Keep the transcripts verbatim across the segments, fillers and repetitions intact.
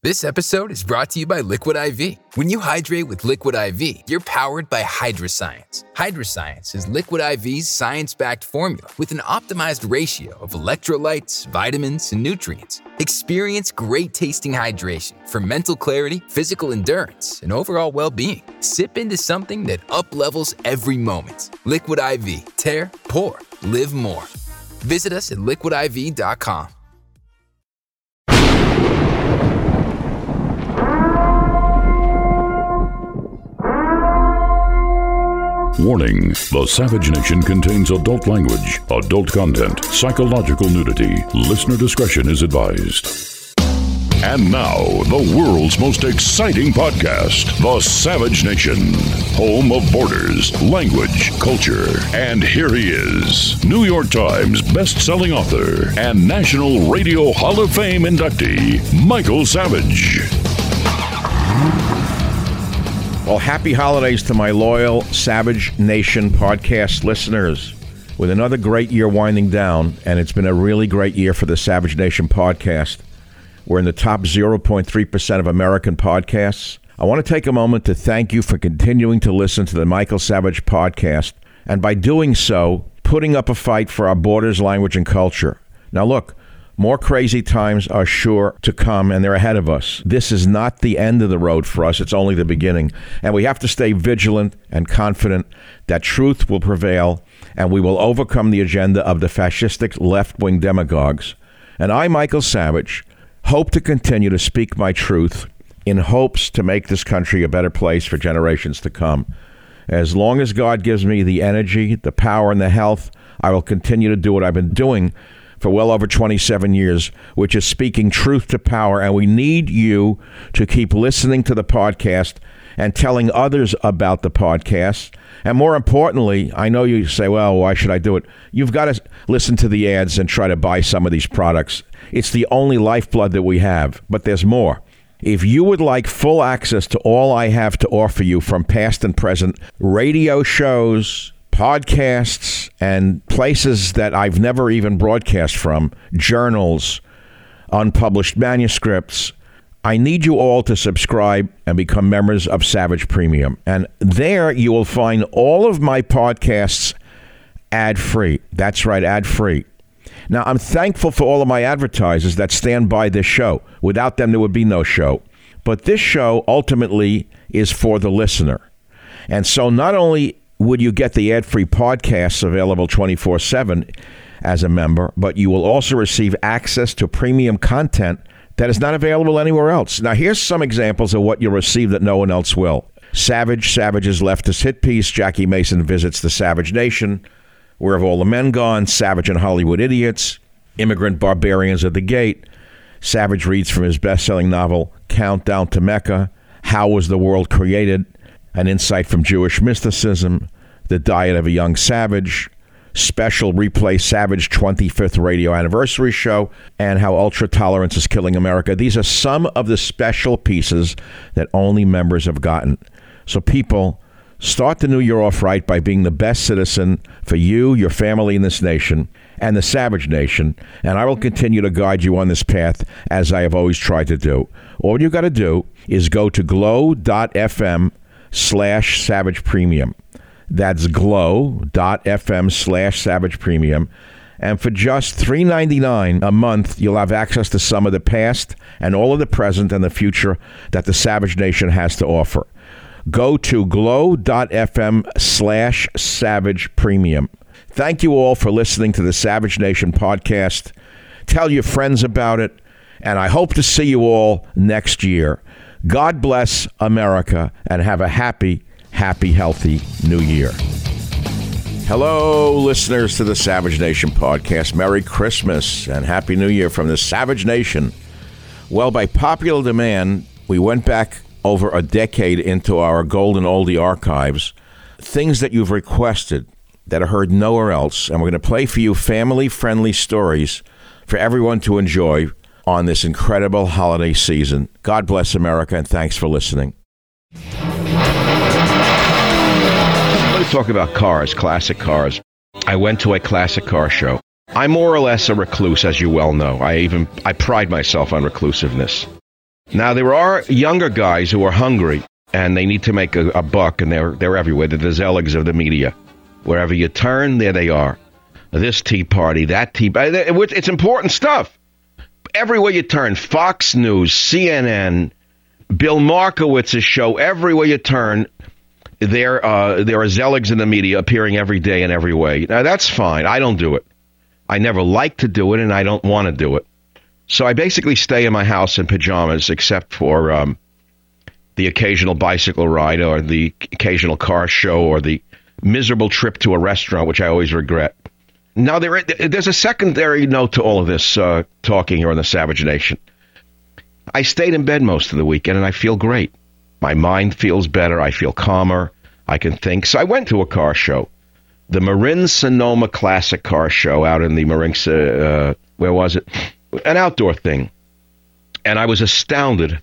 This episode is brought to you by Liquid I V. When you hydrate with Liquid I V, you're powered by Hydroscience. Hydroscience is Liquid I V's science-backed formula with an optimized ratio of electrolytes, vitamins, and nutrients. Experience great-tasting hydration for mental clarity, physical endurance, and overall well-being. Sip into something that up-levels every moment. Liquid I V. Tear, pour, live more. Visit us at liquid I V dot com. Warning, the Savage Nation contains adult language, adult content, psychological nudity. Listener discretion is advised. And now, the world's most exciting podcast, The Savage Nation, home of borders, language, culture. And here he is, New York Times best-selling author and National Radio Hall of Fame inductee, Michael Savage. Well, happy holidays to my loyal Savage Nation podcast listeners. With another great year winding down, and it's been a really great year for the Savage Nation podcast. We're in the top zero point three percent of American podcasts. I want to take a moment to thank you for continuing to listen to the Michael Savage podcast, and by doing so, putting up a fight for our borders, language, and culture. Now look, more crazy times are sure to come, and they're ahead of us. This is not the end of the road for us. It's only the beginning. And we have to stay vigilant and confident that truth will prevail, and we will overcome the agenda of the fascistic left-wing demagogues. And I, Michael Savage, hope to continue to speak my truth in hopes to make this country a better place for generations to come. As long as God gives me the energy, the power, and the health, I will continue to do what I've been doing for well over twenty-seven years, which is speaking truth to power. And we need you to keep listening to the podcast and telling others about the podcast. And more importantly, I know you say, well, why should I do it? You've got to listen to the ads and try to buy some of these products. It's the only lifeblood that we have, but there's more. If you would like full access to all I have to offer you from past and present radio shows, podcasts, and places that I've never even broadcast from, journals, unpublished manuscripts, I need you all to subscribe and become members of Savage Premium. And there you will find all of my podcasts ad-free. That's right, ad-free. Now, I'm thankful for all of my advertisers that stand by this show. Without them, there would be no show. But this show ultimately is for the listener. And so not only would you get the ad-free podcasts available twenty-four seven as a member, but you will also receive access to premium content that is not available anywhere else. Now, here's some examples of what you'll receive that no one else will. Savage, Savage's leftist hit piece, Jackie Mason visits the Savage Nation, Where Have All the Men Gone, Savage and Hollywood Idiots, Immigrant Barbarians at the Gate, Savage reads from his best-selling novel, Countdown to Mecca, How Was the World Created, An Insight from Jewish Mysticism, The Diet of a Young Savage, special replay Savage twenty-fifth radio anniversary show, and How Ultra Tolerance is Killing America. These are some of the special pieces that only members have gotten. So people, start the new year off right by being the best citizen for you, your family, in this nation, and the Savage Nation, and I will continue to guide you on this path as I have always tried to do. All you got to do is go to glow.fm slash Savage Premium. That's glow.fm slash Savage Premium. And for just three dollars and ninety-nine cents a month, you'll have access to some of the past and all of the present and the future that the Savage Nation has to offer. Go to glow.fm slash Savage Premium. Thank you all for listening to the Savage Nation podcast. Tell your friends about it, and I hope to see you all next year. God bless America, and have a happy, happy, healthy new year. Hello, listeners to the Savage Nation podcast. Merry Christmas and Happy New Year from the Savage Nation. Well, by popular demand, we went back over a decade into our golden oldie archives, things that you've requested that are heard nowhere else, and we're going to play for you family-friendly stories for everyone to enjoy on this incredible holiday season. God bless America, and thanks for listening. Let's talk about cars, classic cars. I went to a classic car show. I'm more or less a recluse, as you well know. I even I pride myself on reclusiveness. Now, there are younger guys who are hungry, and they need to make a, a buck, and they're, they're everywhere. They're the Zeligs of the media. Wherever you turn, there they are. This Tea Party, that Tea Party. It's important stuff. Everywhere you turn, Fox News, C N N, Bill Markowitz's show, everywhere you turn, there, uh, there are Zeligs in the media appearing every day in every way. Now, that's fine. I don't do it. I never like to do it, and I don't want to do it. So I basically stay in my house in pajamas, except for um, the occasional bicycle ride or the occasional car show or the miserable trip to a restaurant, which I always regret. Now, there, there's a secondary note to all of this uh, talking here on the Savage Nation. I stayed in bed most of the weekend, and I feel great. My mind feels better. I feel calmer. I can think. So I went to a car show, the Marin Sonoma Classic Car Show out in the Marin, uh, where was it? An outdoor thing. And I was astounded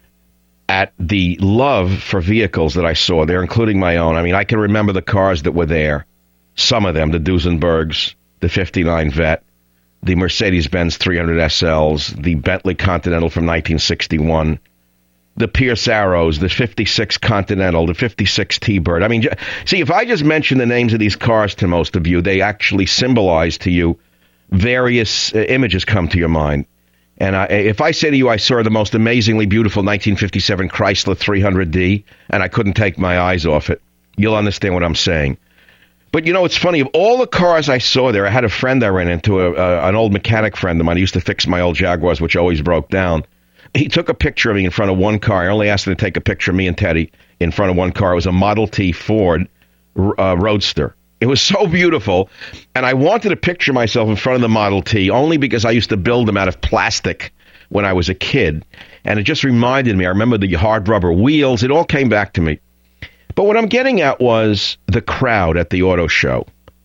at the love for vehicles that I saw there, including my own. I mean, I can remember the cars that were there. Some of them, the Duesenbergs, the fifty-nine Vet, the Mercedes-Benz three hundred S Ls, the Bentley Continental from nineteen sixty-one, the Pierce Arrows, the fifty-six Continental, the fifty-six T-Bird. I mean, see, if I just mention the names of these cars to most of you, they actually symbolize to you various uh, images come to your mind. And I, if I say to you I saw the most amazingly beautiful nineteen fifty-seven Chrysler three hundred D, and I couldn't take my eyes off it, you'll understand what I'm saying. But, you know, it's funny. Of all the cars I saw there, I had a friend I ran into, a, a, an old mechanic friend of mine. He used to fix my old Jaguars, which always broke down. He took a picture of me in front of one car. I only asked him to take a picture of me and Teddy in front of one car. It was a Model T Ford uh, Roadster. It was so beautiful, and I wanted to picture myself in front of the Model T only because I used to build them out of plastic when I was a kid, and it just reminded me. I remember the hard rubber wheels. It all came back to me. But what I'm getting at was the crowd at the auto show,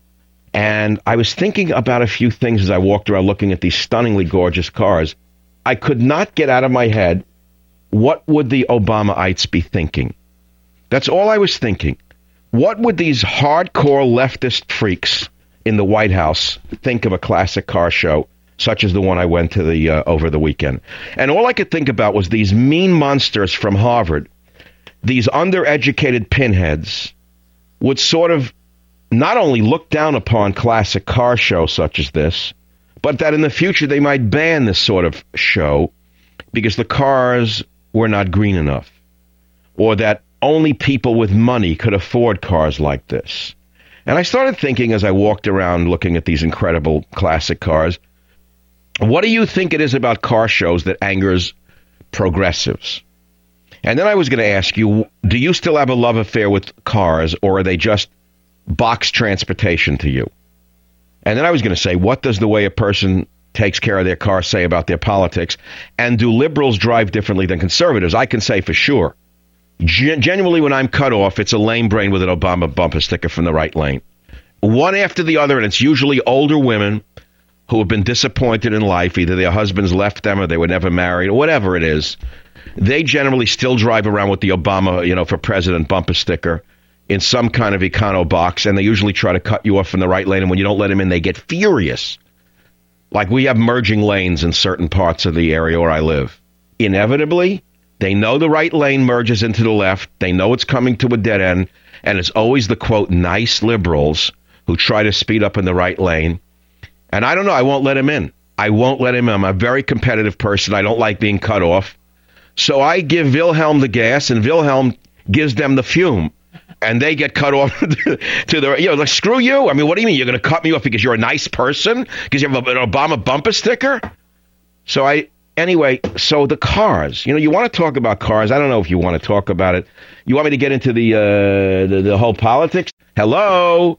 and I was thinking about a few things as I walked around looking at these stunningly gorgeous cars. I could not get out of my head, what would the Obamaites be thinking? That's all I was thinking. What would these hardcore leftist freaks in the White House think of a classic car show, such as the one I went to the uh, over the weekend? And all I could think about was these mean monsters from Harvard, these undereducated pinheads, would sort of not only look down upon classic car shows such as this, but that in the future they might ban this sort of show because the cars were not green enough, or that only people with money could afford cars like this. And I started thinking as I walked around looking at these incredible classic cars, what do you think it is about car shows that angers progressives? And then I was going to ask you, do you still have a love affair with cars, or are they just box transportation to you? And then I was going to say, what does the way a person takes care of their car say about their politics? And do liberals drive differently than conservatives? I can say for sure. Gen- genuinely, when I'm cut off, it's a lame brain with an Obama bumper sticker from the right lane. One after the other, and it's usually older women who have been disappointed in life. Either their husbands left them or they were never married or whatever it is. They generally still drive around with the Obama, you know, for president bumper sticker in some kind of econo box, and they usually try to cut you off from the right lane, and when you don't let them in, they get furious. Like we have merging lanes in certain parts of the area where I live. Inevitably, they know the right lane merges into the left. They know it's coming to a dead end, and it's always the, quote, nice liberals who try to speed up in the right lane. And I don't know, I won't let him in. I won't let him in. I'm a very competitive person. I don't like being cut off. So I give Wilhelm the gas, and Wilhelm gives them the fume. And they get cut off to the, you know, like, screw you. I mean, what do you mean? You're going to cut me off because you're a nice person? Because you have an Obama bumper sticker? So I, anyway, so the cars, you know, you want to talk about cars. I don't know if you want to talk about it. You want me to get into the, uh, the, the whole politics? Hello?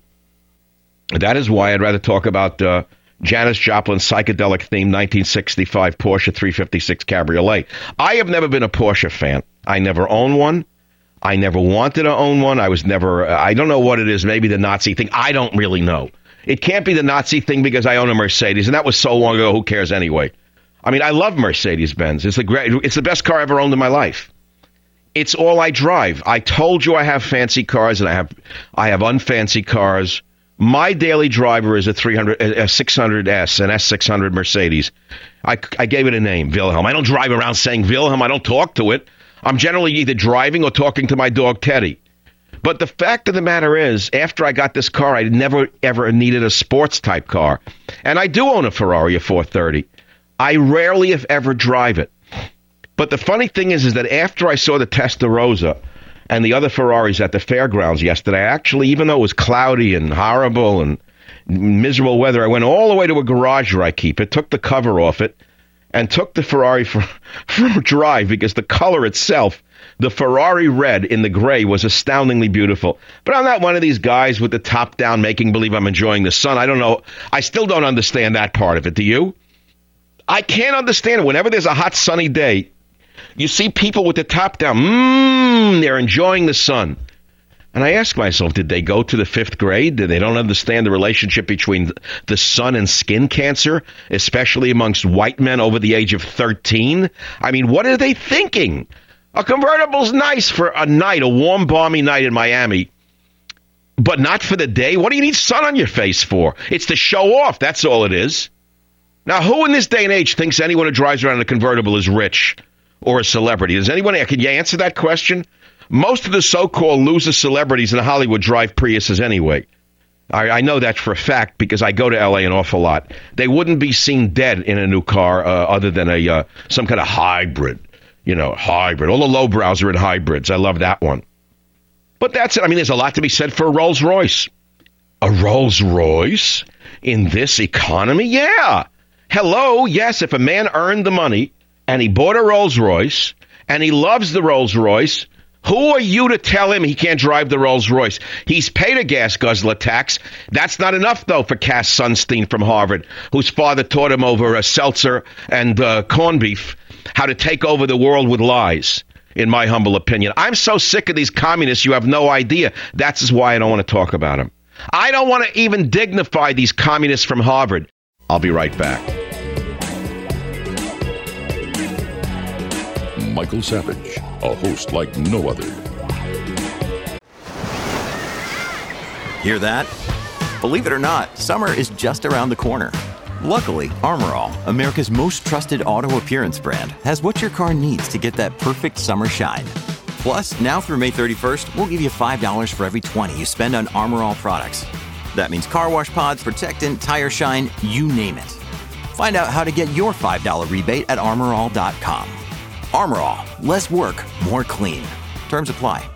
That is why I'd rather talk about uh, Janis Joplin's psychedelic-themed nineteen sixty-five Porsche three fifty-six Cabriolet. I have never been a Porsche fan. I never owned one. I never wanted to own one. I was never, uh, I don't know what it is, maybe the Nazi thing. I don't really know. It can't be the Nazi thing because I own a Mercedes, and that was so long ago, who cares anyway? I mean, I love Mercedes-Benz. It's the great, it's the best car I ever owned in my life. It's all I drive. I told you I have fancy cars, and I have I have unfancy cars. My daily driver is a three hundred, a six hundred S, an S six hundred Mercedes. I, I gave it a name, Wilhelm. I don't drive around saying Wilhelm. I don't talk to it. I'm generally either driving or talking to my dog, Teddy. But the fact of the matter is, after I got this car, I never, ever needed a sports-type car. And I do own a Ferrari, a four thirty. I rarely, if ever, drive it. But the funny thing is, is that after I saw the Testarossa and the other Ferraris at the fairgrounds yesterday, actually, even though it was cloudy and horrible and miserable weather, I went all the way to a garage where I keep it, took the cover off it, and took the Ferrari for, for a drive because the color itself, the Ferrari red in the gray, was astoundingly beautiful. But I'm not one of these guys with the top down making believe I'm enjoying the sun. I don't know. I still don't understand that part of it. Do you? I can't understand it. Whenever there's a hot sunny day, you see people with the top down, mmm, they're enjoying the sun. And I ask myself, did they go to the fifth grade? Did they don't understand the relationship between the sun and skin cancer, especially amongst white men over the age of thirteen? I mean, what are they thinking? A convertible's nice for a night, a warm, balmy night in Miami, but not for the day. What do you need sun on your face for? It's to show off. That's all it is. Now, who in this day and age thinks anyone who drives around in a convertible is rich or a celebrity? Does anyone, can you answer that question? Most of the so-called loser celebrities in Hollywood drive Priuses anyway. I, I know that for a fact because I go to L A an awful lot. They wouldn't be seen dead in a new car uh, other than a uh, some kind of hybrid. You know, hybrid. All the lowbrows are in hybrids. I love that one. But that's it. I mean, there's a lot to be said for a Rolls Royce. A Rolls Royce in this economy? Yeah. Hello. Yes, if a man earned the money and he bought a Rolls Royce and he loves the Rolls Royce, who are you to tell him he can't drive the Rolls Royce? He's paid a gas guzzler tax. That's not enough, though, for Cass Sunstein from Harvard, whose father taught him over a seltzer and uh, corned beef how to take over the world with lies, in my humble opinion. I'm so sick of these communists, you have no idea. That's why I don't want to talk about them. I don't want to even dignify these communists from Harvard. I'll be right back. Michael Savage, a host like no other. Hear that? Believe it or not, summer is just around the corner. Luckily, Armor All, America's most trusted auto appearance brand, has what your car needs to get that perfect summer shine. Plus, now through May thirty-first, we'll give you five dollars for every twenty you spend on Armor All products. That means car wash pods, protectant, tire shine, you name it. Find out how to get your five dollars rebate at armor all dot com. Armor All, less work, more clean. Terms apply.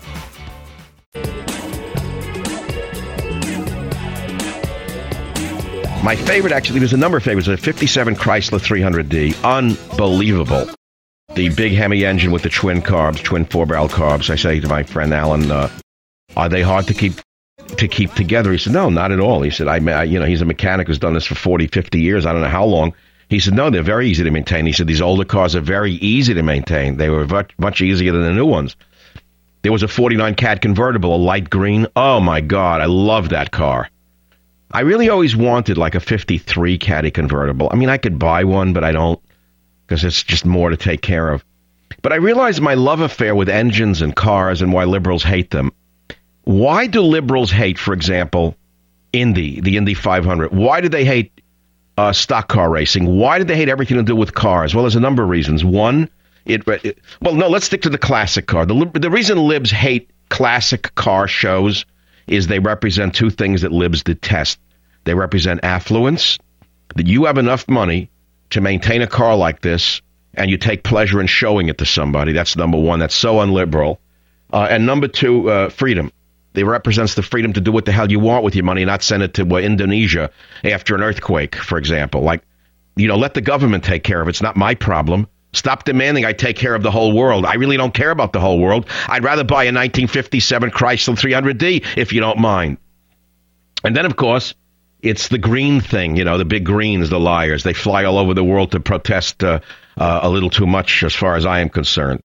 My favorite, actually, there's a number of favorites. A fifty-seven Chrysler three hundred D. Unbelievable. The big Hemi engine with the twin carbs, twin four-barrel carbs. I say to my friend Alan, uh, are they hard to keep to keep together? He said, no, not at all. He said, I, I, you know, he's a mechanic who's done this for forty, fifty years. I don't know how long. He said, no, they're very easy to maintain. He said, these older cars are very easy to maintain. They were much, much easier than the new ones. There was a forty-nine Cat convertible, a light green. Oh, my God, I love that car. I really always wanted like a fifty-three Caddy convertible. I mean, I could buy one, but I don't because it's just more to take care of. But I realized my love affair with engines and cars and why liberals hate them. Why do liberals hate, for example, Indy, the Indy five hundred? Why do they hate uh, stock car racing? Why do they hate everything to do with cars? Well, there's a number of reasons. One, it, it well, no, let's stick to the classic car. The, the reason libs hate classic car shows is they represent two things that libs detest. They represent affluence, that you have enough money to maintain a car like this, and you take pleasure in showing it to somebody. That's number one. That's so unliberal. Uh, and number two, uh, freedom. It represents the freedom to do what the hell you want with your money, not send it to uh, Indonesia after an earthquake, for example. Like, you know, let the government take care of it. It's not my problem. Stop demanding I take care of the whole world. I really don't care about the whole world. I'd rather buy a nineteen fifty-seven Chrysler three hundred D, if you don't mind. And then, of course, it's the green thing. You know, the big greens, the liars. They fly all over the world to protest uh, uh, a little too much, as far as I am concerned.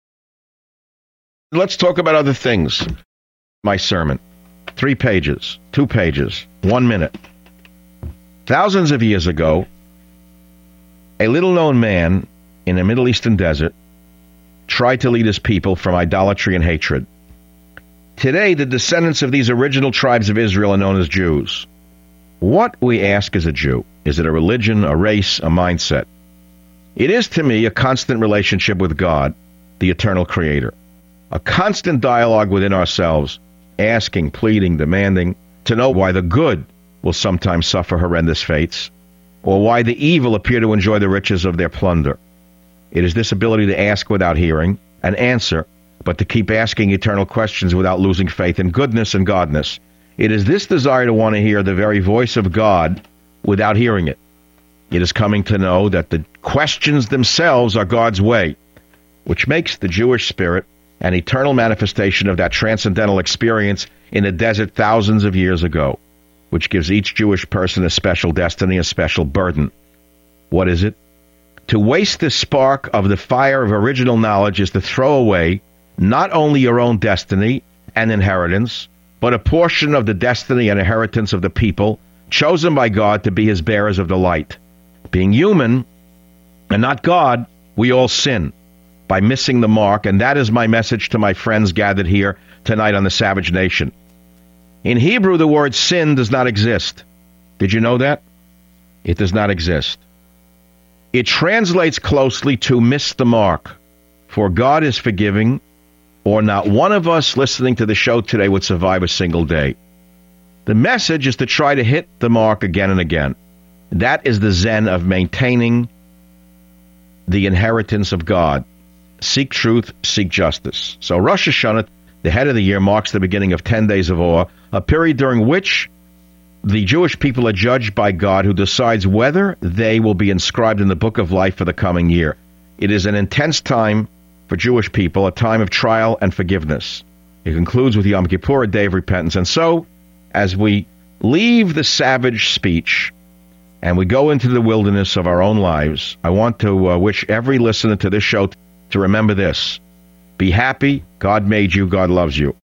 Let's talk about other things. My sermon. Three pages, two pages, one minute. Thousands of years ago, a little-known man in a Middle Eastern desert tried to lead his people from idolatry and hatred. Today, the descendants of these original tribes of Israel are known as Jews. What, we ask, is a Jew? Is it a religion, a race, a mindset? It is, to me, a constant relationship with God, the eternal creator. A constant dialogue within ourselves, asking, pleading, demanding to know why the good will sometimes suffer horrendous fates, or why the evil appear to enjoy the riches of their plunder. It is this ability to ask without hearing and answer, but to keep asking eternal questions without losing faith in goodness and godness. It is this desire to want to hear the very voice of God without hearing it. It is coming to know that the questions themselves are God's way, which makes the Jewish spirit an eternal manifestation of that transcendental experience in the desert thousands of years ago, which gives each Jewish person a special destiny, a special burden. What is it? To waste the spark of the fire of original knowledge is to throw away not only your own destiny and inheritance, but a portion of the destiny and inheritance of the people chosen by God to be his bearers of the light. Being human and not God, we all sin by missing the mark, and that is my message to my friends gathered here tonight on the Savage Nation. In Hebrew, the word sin does not exist. Did you know that? It does not exist. It translates closely to miss the mark, for God is forgiving, or not one of us listening to the show today would survive a single day. The message is to try to hit the mark again and again. That is the zen of maintaining the inheritance of God. Seek truth, seek justice. So Rosh Hashanah, the head of the year, marks the beginning of ten days of awe, a period during which the Jewish people are judged by God, who decides whether they will be inscribed in the book of life for the coming year. It is an intense time for Jewish people, a time of trial and forgiveness. It concludes with Yom Kippur, a day of repentance. And so, as we leave the savage speech and we go into the wilderness of our own lives, I want to uh, wish every listener to this show to remember this. Be happy. God made you. God loves you.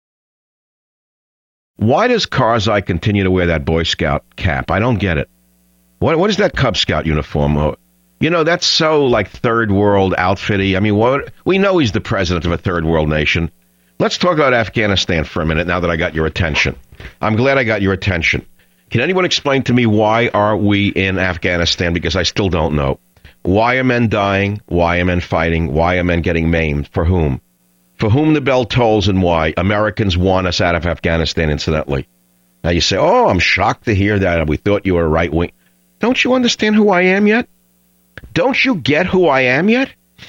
Why does Karzai continue to wear that Boy Scout cap? I don't get it. What What is that Cub Scout uniform? Oh, you know, that's so like third world outfitty. I mean, what, we know he's the president of a third world nation. Let's talk about Afghanistan for a minute now that I got your attention. I'm glad I got your attention. Can anyone explain to me why are we in Afghanistan? Because I still don't know. Why are men dying? Why are men fighting? Why are men getting maimed? For whom? For whom the bell tolls and why? Americans want us out of Afghanistan, incidentally. Now you say, oh, I'm shocked to hear that. We thought you were right wing. Don't you understand who I am yet? Don't you get who I am yet?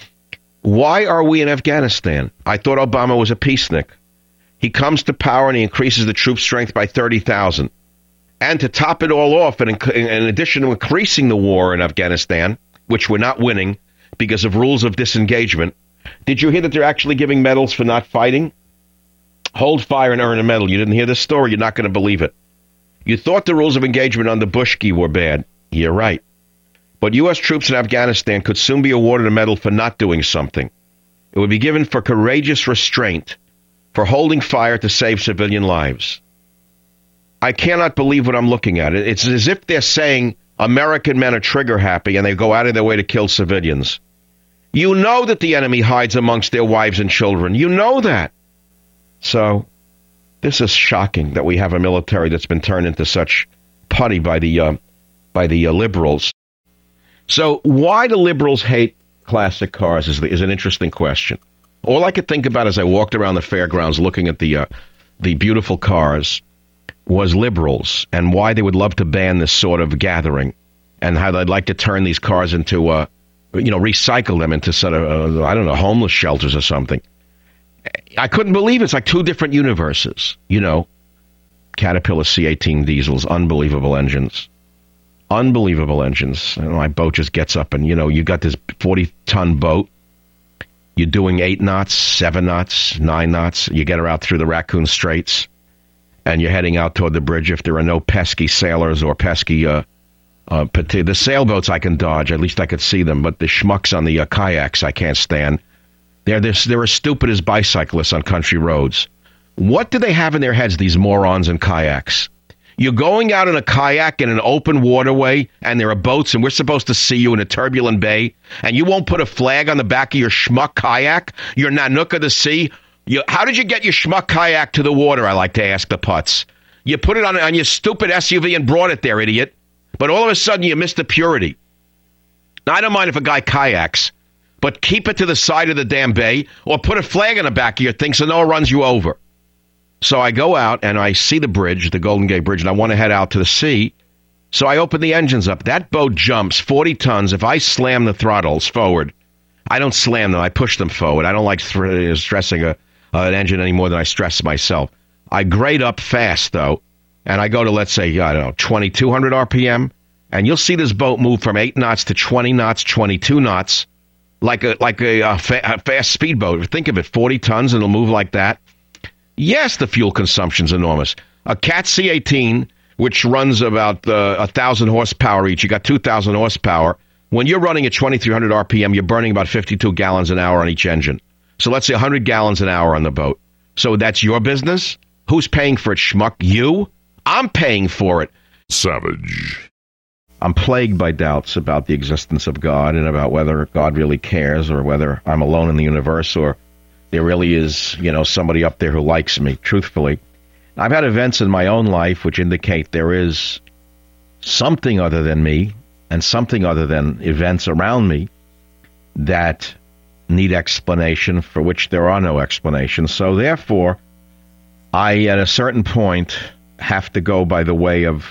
Why are we in Afghanistan? I thought Obama was a peacenik. He comes to power and he increases the troop strength by thirty thousand. And to top it all off, and in, in addition to increasing the war in Afghanistan, which we're not winning because of rules of disengagement, did you hear that they're actually giving medals for not fighting? Hold fire and earn a medal. You didn't hear this story? You're not going to believe it. You thought the rules of engagement under Bushki were bad. You're right. But U S troops in Afghanistan could soon be awarded a medal for not doing something. It would be given for courageous restraint, for holding fire to save civilian lives. I cannot believe what I'm looking at. It's as if they're saying American men are trigger happy and they go out of their way to kill civilians. You know that the enemy hides amongst their wives and children. You know that. So this is shocking that we have a military that's been turned into such putty by the uh, by the uh, liberals. So why do liberals hate classic cars is, the, is an interesting question. All I could think about as I walked around the fairgrounds looking at the uh, the beautiful cars was liberals and why they would love to ban this sort of gathering and how they'd like to turn these cars into, uh, you know, recycle them into sort of, uh, I don't know, homeless shelters or something. I couldn't believe it. It's like two different universes, you know. Caterpillar C eighteen diesels, unbelievable engines. Unbelievable engines. And my boat just gets up and, you know, you got this forty-ton boat. You're doing eight knots, seven knots, nine knots. You get her out through the Raccoon Straits, and you're heading out toward the bridge. If there are no pesky sailors or pesky, uh, uh, the sailboats I can dodge. At least I could see them. But the schmucks on the uh, kayaks I can't stand. They're, they're, they're as stupid as bicyclists on country roads. What do they have in their heads, these morons in kayaks? You're going out in a kayak in an open waterway, and there are boats, and we're supposed to see you in a turbulent bay, and you won't put a flag on the back of your schmuck kayak, your Nanook of the sea. You, how did you get your schmuck kayak to the water, I like to ask the putz? You put it on, on your stupid S U V and brought it there, idiot. But all of a sudden, you miss the purity. Now, I don't mind if a guy kayaks, but keep it to the side of the damn bay or put a flag on the back of your thing so no one runs you over. So I go out and I see the bridge, the Golden Gate Bridge, and I want to head out to the sea. So I open the engines up. That boat jumps forty tons. If I slam the throttles forward, I don't slam them. I push them forward. I don't like th- stressing a, uh, an engine any more than I stress myself. I grade up fast, though, and I go to, let's say, I don't know, twenty-two hundred R P M, and you'll see this boat move from eight knots to twenty knots, twenty-two knots, like a like a, a, fa- a fast speedboat. Think of it, forty tons, and it'll move like that. Yes, the fuel consumption's enormous. A Cat C eighteen, which runs about uh, one thousand horsepower each, you got two thousand horsepower. When you're running at twenty-three hundred R P M, you're burning about fifty-two gallons an hour on each engine. So let's say one hundred gallons an hour on the boat. So that's your business? Who's paying for it, schmuck? You? I'm paying for it. Savage. I'm plagued by doubts about the existence of God and about whether God really cares or whether I'm alone in the universe or there really is, you know, somebody up there who likes me, truthfully. I've had events in my own life which indicate there is something other than me and something other than events around me that need explanation, for which there are no explanations. So therefore, I, at a certain point, have to go by the way of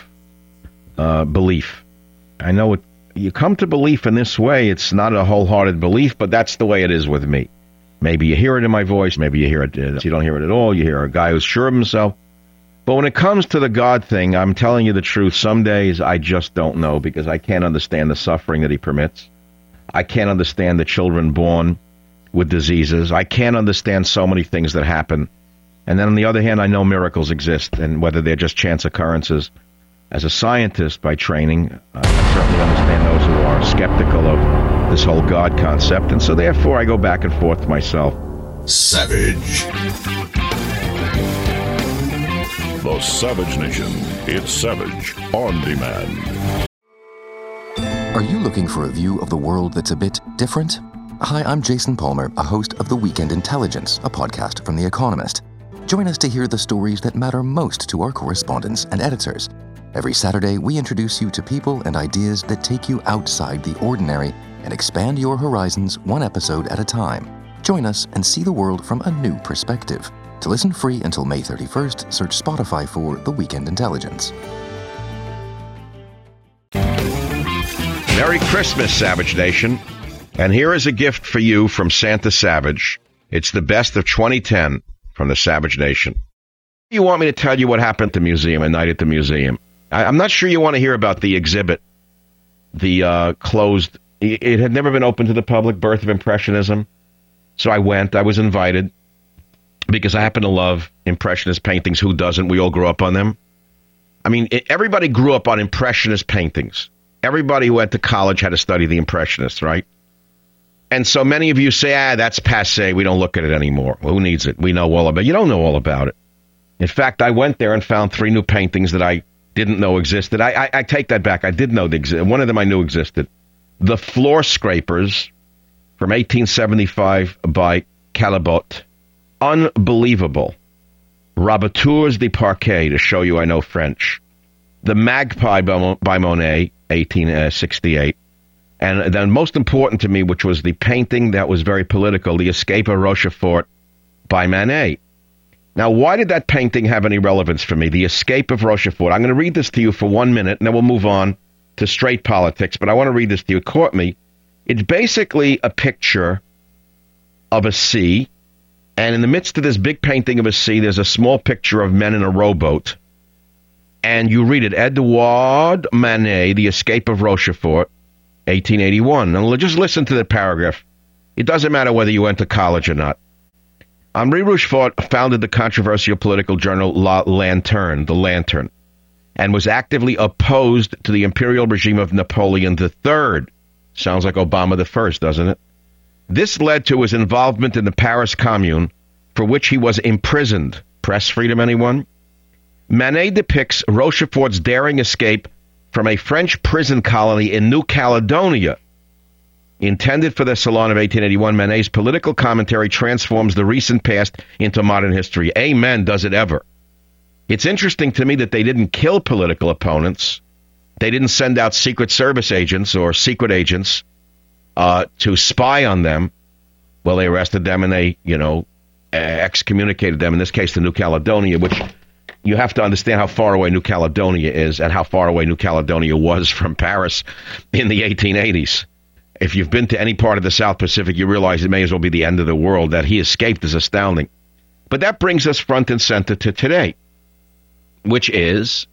uh, belief. I know it, you come to belief in this way. It's not a wholehearted belief, but that's the way it is with me. Maybe you hear it in my voice. Maybe you hear it. You don't hear it at all. You hear a guy who's sure of himself. But when it comes to the God thing, I'm telling you the truth. Some days I just don't know because I can't understand the suffering that he permits. I can't understand the children born with diseases. I can't understand so many things that happen. And then on the other hand, I know miracles exist, and whether they're just chance occurrences. As a scientist by training, I certainly understand those who are skeptical of this whole God concept, and so therefore I go back and forth myself. Savage. The Savage Nation. It's Savage on demand. Are you looking for a view of the world that's a bit different? Hi, I'm Jason Palmer, a host of The Weekend Intelligence, a podcast from The Economist. Join us to hear the stories that matter most to our correspondents and editors. Every Saturday, we introduce you to people and ideas that take you outside the ordinary and expand your horizons one episode at a time. Join us and see the world from a new perspective. To listen free until May thirty-first, search Spotify for The Weekend Intelligence. Merry Christmas, Savage Nation. And here is a gift for you from Santa Savage. It's the best of twenty ten from the Savage Nation. You want me to tell you what happened at the museum, a night at the museum? I, I'm not sure you want to hear about the exhibit, the uh, closed, it, it had never been open to the public, Birth of Impressionism. So I went, I was invited, because I happen to love Impressionist paintings. Who doesn't? We all grew up on them. I mean, it, everybody grew up on Impressionist paintings. Everybody who went to college had to study the Impressionists, right? And so many of you say, ah, that's passé. We don't look at it anymore. Well, who needs it? We know all about it. You don't know all about it. In fact, I went there and found three new paintings that I didn't know existed. I, I, I take that back. I did know they existed. One of them I knew existed. The Floor Scrapers from eighteen seventy-five by Caillebotte. Unbelievable. Rabattours de Parquet, to show you I know French. The Magpie by, by Monet, eighteen sixty-eight. And then most important to me, which was the painting that was very political, The Escape of Rochefort by Manet. Now, why did that painting have any relevance for me? The Escape of Rochefort. I'm going to read this to you for one minute, and then we'll move on to straight politics. But I want to read this to you. It caught me. It's basically a picture of a sea. And in the midst of this big painting of a sea, there's a small picture of men in a rowboat. And you read it, Edouard Manet, The Escape of Rochefort, eighteen eighty-one. Now, just listen to the paragraph. It doesn't matter whether you went to college or not. Henri Rochefort founded the controversial political journal La Lanterne, The Lantern, and was actively opposed to the imperial regime of Napoleon the Third. Sounds like Obama the First, doesn't it? This led to his involvement in the Paris Commune, for which he was imprisoned. Press freedom, anyone? Manet depicts Rochefort's daring escape from a French prison colony in New Caledonia. Intended for the Salon of eighteen eighty-one, Manet's political commentary transforms the recent past into modern history. Amen, does it ever. It's interesting to me that they didn't kill political opponents. They didn't send out Secret Service agents or secret agents uh, to spy on them. Well, they arrested them and they, you know, excommunicated them, in this case to New Caledonia, which you have to understand how far away New Caledonia is and how far away New Caledonia was from Paris in the eighteen eighties. If you've been to any part of the South Pacific, you realize it may as well be the end of the world. That he escaped is astounding. But that brings us front and center to today, which is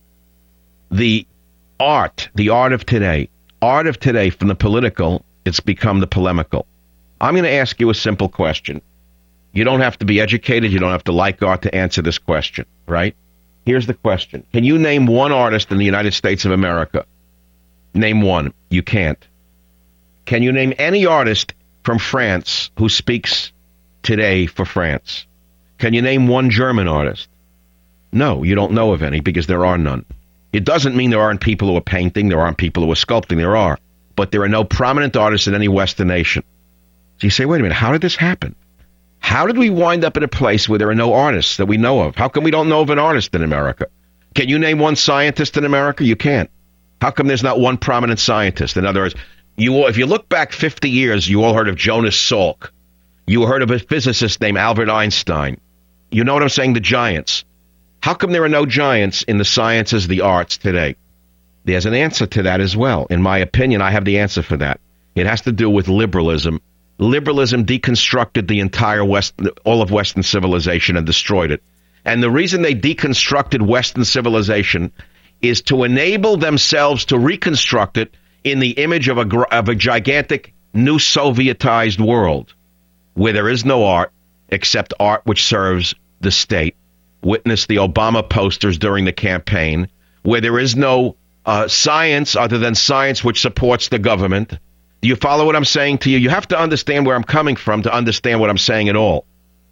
the art, the art of today. Art of today, from the political, it's become the polemical. I'm going to ask you a simple question. You don't have to be educated. You don't have to like art to answer this question, right? Here's the question. Can you name one artist in the United States of America? Name one. You can't. Can you name any artist from France who speaks today for France? Can you name one German artist? No, you don't know of any because there are none. It doesn't mean there aren't people who are painting, there aren't people who are sculpting, there are. But there are no prominent artists in any Western nation. So you say, wait a minute, how did this happen? How did we wind up in a place where there are no artists that we know of? How come we don't know of an artist in America? Can you name one scientist in America? You can't. How come there's not one prominent scientist? In other words, you if you look back fifty years, you all heard of Jonas Salk. You heard of a physicist named Albert Einstein. You know what I'm saying? The giants. How come there are no giants in the sciences, the arts today? There's an answer to that as well. In my opinion, I have the answer for that. It has to do with liberalism. Liberalism deconstructed the entire West, all of Western civilization and destroyed it. And the reason they deconstructed Western civilization is to enable themselves to reconstruct it in the image of a, of a gigantic new Sovietized world where there is no art except art which serves the state. Witness the Obama posters during the campaign, where there is no uh, science other than science which supports the government. Do you follow what I'm saying to you? You have to understand where I'm coming from to understand what I'm saying at all.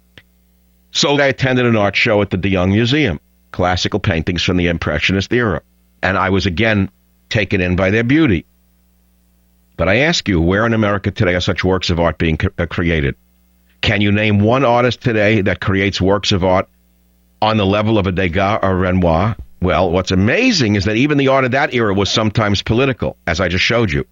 So I attended an art show at the De Young Museum, classical paintings from the Impressionist era. And I was again taken in by their beauty. But I ask you, where in America today are such works of art being c- created? Can you name one artist today that creates works of art on the level of a Degas or Renoir? Well, what's amazing is that even the art of that era was sometimes political, as I just showed you.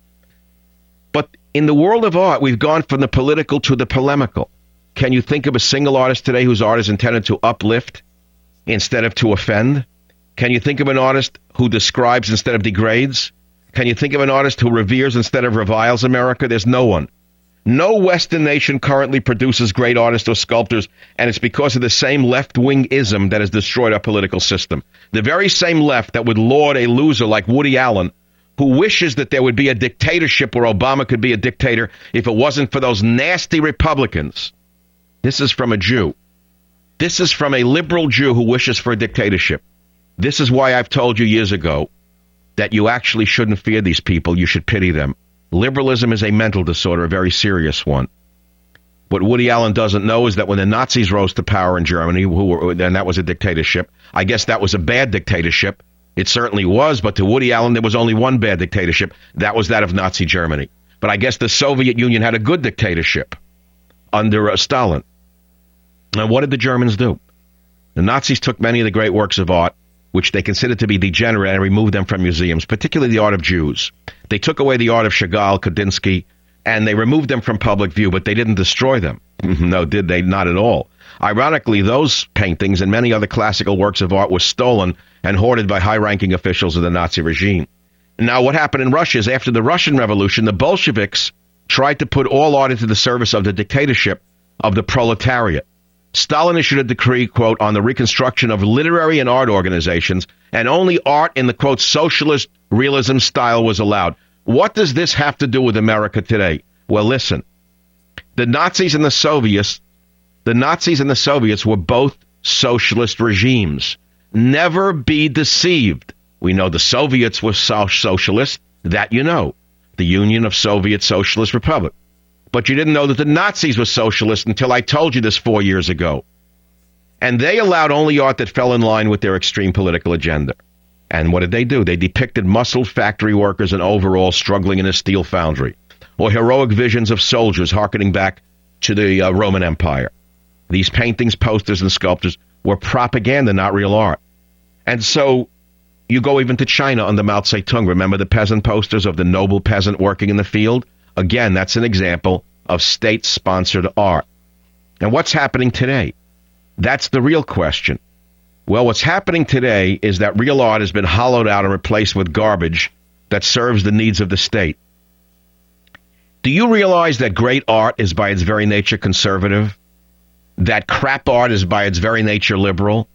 But in the world of art, we've gone from the political to the polemical. Can you think of a single artist today whose art is intended to uplift instead of to offend? Can you think of an artist who describes instead of degrades? Can you think of an artist who reveres instead of reviles America? There's no one. No Western nation currently produces great artists or sculptors, and it's because of the same left-wing ism that has destroyed our political system. The very same left that would laud a loser like Woody Allen, who wishes that there would be a dictatorship where Obama could be a dictator if it wasn't for those nasty Republicans. This is from a Jew. This is from a liberal Jew who wishes for a dictatorship. This is why I've told you years ago that you actually shouldn't fear these people. You should pity them. Liberalism is a mental disorder, a very serious one. What Woody Allen doesn't know is that when the Nazis rose to power in Germany, who were, and that was a dictatorship, I guess that was a bad dictatorship. It certainly was, but to Woody Allen, there was only one bad dictatorship. That was that of Nazi Germany. But I guess the Soviet Union had a good dictatorship under uh, Stalin. And what did the Germans do? The Nazis took many of the great works of art, which they considered to be degenerate, and removed them from museums, particularly the art of Jews. They took away the art of Chagall, Kandinsky, and they removed them from public view, but they didn't destroy them. No, did they? Not at all. Ironically, those paintings and many other classical works of art were stolen and hoarded by high-ranking officials of the Nazi regime. Now, what happened in Russia is after the Russian Revolution, the Bolsheviks tried to put all art into the service of the dictatorship of the proletariat. Stalin issued a decree, quote, on the reconstruction of literary and art organizations, and only art in the, quote, socialist realism style was allowed. What does this have to do with America today? Well, listen, the Nazis and the Soviets, the Nazis and the Soviets were both socialist regimes. Never be deceived. We know the Soviets were socialist, that you know, the Union of Soviet Socialist Republic. But you didn't know that the Nazis were socialist until I told you this four years ago. And they allowed only art that fell in line with their extreme political agenda. And what did they do? They depicted muscled factory workers in overalls struggling in a steel foundry, or heroic visions of soldiers hearkening back to the uh, Roman Empire. These paintings, posters, and sculptures were propaganda, not real art. And so you go even to China under Mao Zedong. Remember the peasant posters of the noble peasant working in the field? Again, that's an example of state-sponsored art. And what's happening today? That's the real question. Well, what's happening today is that real art has been hollowed out and replaced with garbage that serves the needs of the state. Do you realize that great art is by its very nature conservative? That crap art is by its very nature liberal?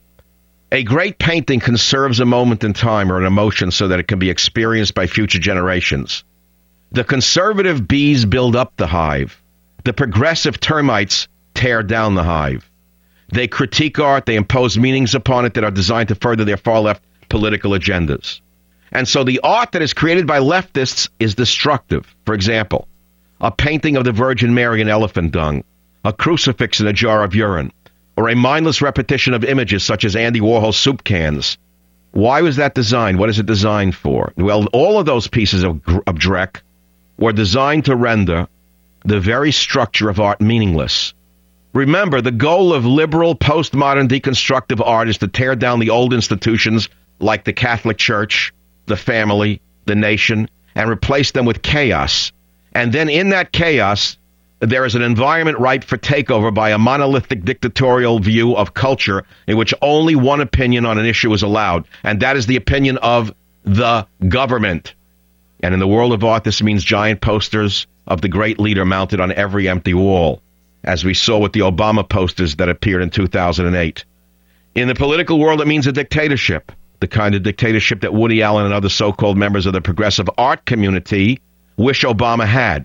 A great painting conserves a moment in time or an emotion so that it can be experienced by future generations. The conservative bees build up the hive. The progressive termites tear down the hive. They critique art, they impose meanings upon it that are designed to further their far-left political agendas. And so the art that is created by leftists is destructive. For example, a painting of the Virgin Mary in elephant dung, a crucifix in a jar of urine, or a mindless repetition of images such as Andy Warhol's soup cans. Why was that designed? What is it designed for? Well, all of those pieces of, of dreck were designed to render the very structure of art meaningless. Remember, the goal of liberal, postmodern, deconstructive art is to tear down the old institutions like the Catholic Church, the family, the nation, and replace them with chaos. And then in that chaos, there is an environment ripe for takeover by a monolithic dictatorial view of culture in which only one opinion on an issue is allowed, and that is the opinion of the government. And in the world of art, this means giant posters of the great leader mounted on every empty wall, as we saw with the Obama posters that appeared in two thousand eight. In the political world, it means a dictatorship, the kind of dictatorship that Woody Allen and other so-called members of the progressive art community wish Obama had.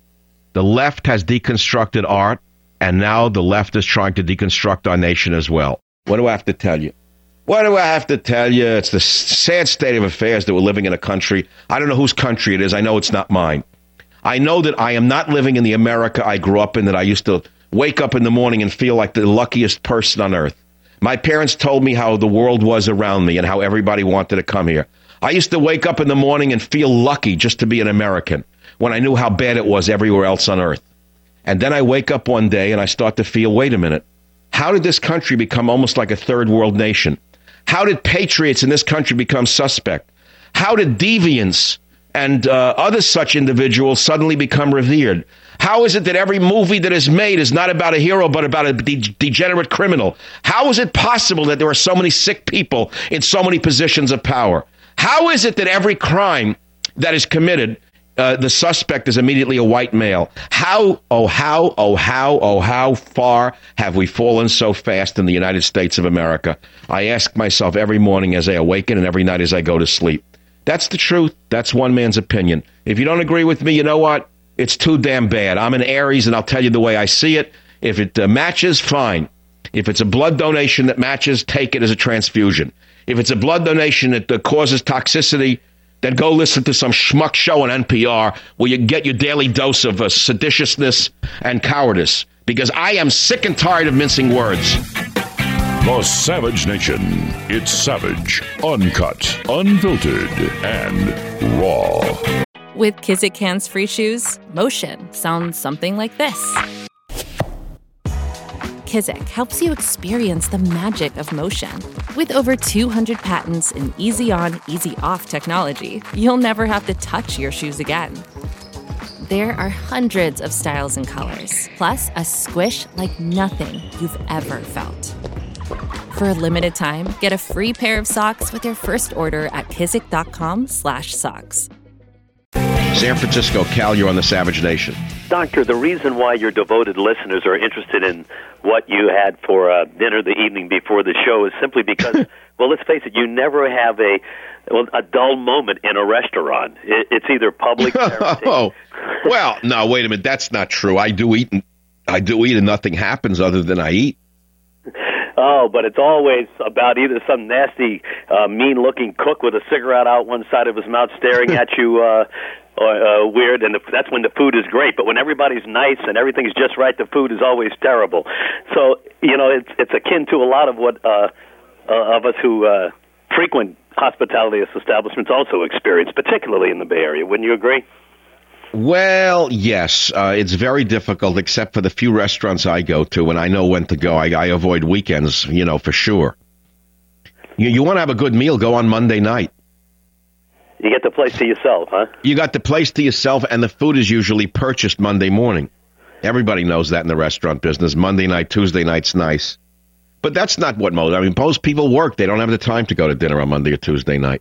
The left has deconstructed art, and now the left is trying to deconstruct our nation as well. What do I have to tell you? What do I have to tell you? It's the sad state of affairs that we're living in a country. I don't know whose country it is. I know it's not mine. I know that I am not living in the America I grew up in, that I used to wake up in the morning and feel like the luckiest person on earth. My parents told me how the world was around me and how everybody wanted to come here. I used to wake up in the morning and feel lucky just to be an American, when I knew how bad it was everywhere else on earth. And then I wake up one day and I start to feel, wait a minute, how did this country become almost like a third world nation? How did patriots in this country become suspect? How did deviants and uh, other such individuals suddenly become revered? How is it that every movie that is made is not about a hero, but about a de- degenerate criminal? How is it possible that there are so many sick people in so many positions of power? How is it that every crime that is committed, Uh, the suspect is immediately a white male? How, oh, how, oh, how, oh, how far have we fallen so fast in the United States of America? I ask myself every morning as I awaken and every night as I go to sleep. That's the truth. That's one man's opinion. If you don't agree with me, you know what? It's too damn bad. I'm an Aries, and I'll tell you the way I see it. If it uh, matches, fine. If it's a blood donation that matches, take it as a transfusion. If it's a blood donation that uh, causes toxicity, then go listen to some schmuck show on N P R where you get your daily dose of uh, seditiousness and cowardice. Because I am sick and tired of mincing words. The Savage Nation. It's savage, uncut, unfiltered, and raw. With Kizik hands-free shoes, motion sounds something like this. Kizik helps you experience the magic of motion. With over two hundred patents and easy-on, easy-off technology, you'll never have to touch your shoes again. There are hundreds of styles and colors, plus a squish like nothing you've ever felt. For a limited time, get a free pair of socks with your first order at kizik.com slash socks. San Francisco, Cal, you're on the Savage Nation. Doctor, the reason why your devoted listeners are interested in what you had for uh, dinner the evening before the show is simply because, well, let's face it, you never have a well, a dull moment in a restaurant. It, it's either public parenting. Oh, well, no, wait a minute. That's not true. I do eat, and, I do eat, and nothing happens other than I eat. Oh, but it's always about either some nasty, uh, mean-looking cook with a cigarette out one side of his mouth staring at you uh, or, uh, weird, and the, that's when the food is great. But when everybody's nice and everything's just right, the food is always terrible. So, you know, it's it's akin to a lot of what uh, uh, of us who uh, frequent hospitality establishments also experience, particularly in the Bay Area. Wouldn't you agree? Well, yes. Uh, it's very difficult, except for the few restaurants I go to, and I know when to go. I, I avoid weekends, you know, for sure. You, you want to have a good meal, go on Monday night. You get the place to yourself, huh? You got the place to yourself, and the food is usually purchased Monday morning. Everybody knows that in the restaurant business. Monday night, Tuesday night's nice. But that's not what most, I mean, most people work. They don't have the time to go to dinner on Monday or Tuesday night.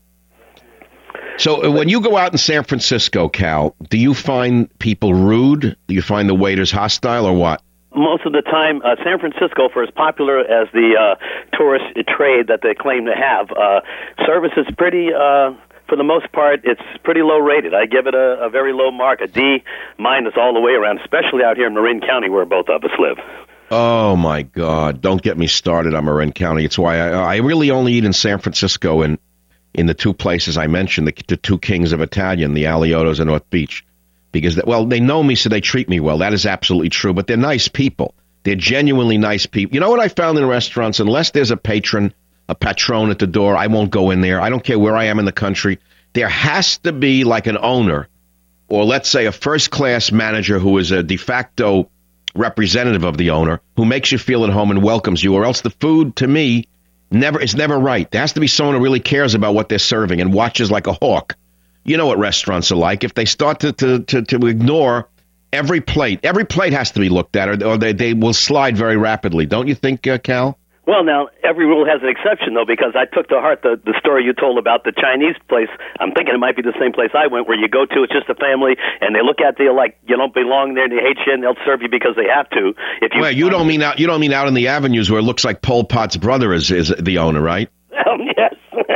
So uh, when you go out in San Francisco, Cal, do you find people rude? Do you find the waiters hostile or what? Most of the time, uh, San Francisco, for as popular as the uh, tourist trade that they claim to have, uh, service is pretty... Uh, For the most part, it's pretty low rated. I give it a, a very low mark, a D minus all the way around, especially out here in Marin County where both of us live. Oh, my God. Don't get me started on Marin County. It's why I, I really only eat in San Francisco and in the two places I mentioned, the, the two kings of Italian, the Aliotos and North Beach. Because, well, they know me, so they treat me well. That is absolutely true. But they're nice people. They're genuinely nice people. You know what I found in restaurants? Unless there's a patron... a patron at the door, I won't go in there. I don't care where I am in the country. There has to be like an owner or let's say a first-class manager who is a de facto representative of the owner who makes you feel at home and welcomes you, or else the food, to me, never is never right. There has to be someone who really cares about what they're serving and watches like a hawk. You know what restaurants are like. If they start to, to, to, to ignore every plate, every plate has to be looked at, or, or they, they will slide very rapidly. Don't you think, uh, Cal? Well, now, every rule has an exception, though, because I took to heart the, the story you told about the Chinese place. I'm thinking it might be the same place I went, where you go to, it's just a family, and they look at you like you don't belong there, and they hate you, and they'll serve you because they have to. If you, well, you don't mean out. You don't mean out in the avenues where it looks like Pol Pot's brother is, is the owner, right? Um, yes.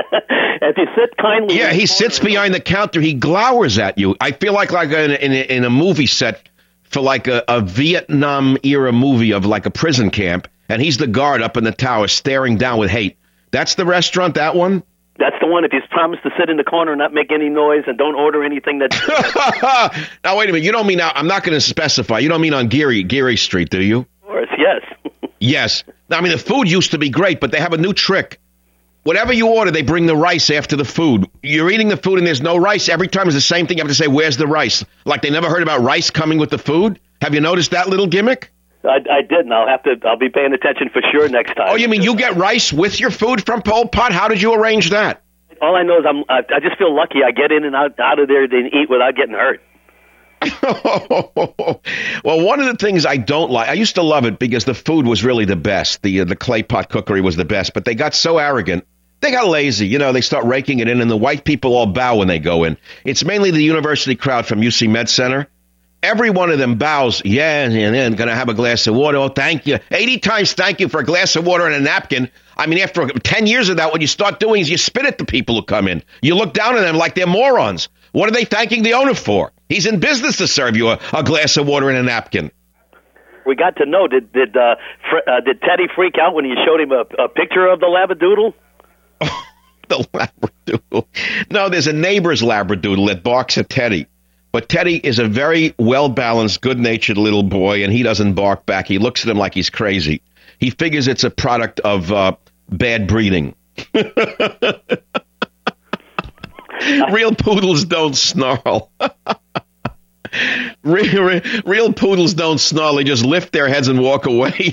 If you sit kindly... Yeah, he sits behind the counter. He glowers at you. I feel like like in, in, in a movie set for like a, a Vietnam-era movie of like a prison camp, and he's the guard up in the tower staring down with hate. That's the restaurant, that one? That's the one. If you promise to sit in the corner and not make any noise and don't order anything that... Now, wait a minute. You don't mean... I'm not going to specify. You don't mean on Geary, Geary Street, do you? Of course, yes. Yes. Now, I mean, the food used to be great, but they have a new trick. Whatever you order, they bring the rice after the food. You're eating the food and there's no rice. Every time it's the same thing. You have to say, where's the rice? Like they never heard about rice coming with the food? Have you noticed that little gimmick? I, I didn't. I'll have to. I'll be paying attention for sure next time. Oh, you mean you get rice with your food from Pol Pot? How did you arrange that? All I know is I'm. I, I just feel lucky. I get in and out, out of there and eat without getting hurt. Well, one of the things I don't like, I used to love it because the food was really the best. The uh, the clay pot cookery was the best, but they got so arrogant. They got lazy. You know, they start raking it in, and the white people all bow when they go in. It's mainly the university crowd from U C Med Center. Every one of them bows, yeah, and then going to have a glass of water. Oh, thank you. eighty times thank you for a glass of water and a napkin. I mean, after ten years of that, what you start doing is you spit at the people who come in. You look down on them like they're morons. What are they thanking the owner for? He's in business to serve you a, a glass of water and a napkin. We got to know, did did uh, fr- uh, did Teddy freak out when you showed him a, a picture of the Labradoodle? The Labradoodle. No, there's a neighbor's Labradoodle that barks at Teddy. But Teddy is a very well-balanced, good-natured little boy, and he doesn't bark back. He looks at him like he's crazy. He figures it's a product of uh, bad breeding. Real poodles don't snarl. real, real, real poodles don't snarl. They just lift their heads and walk away.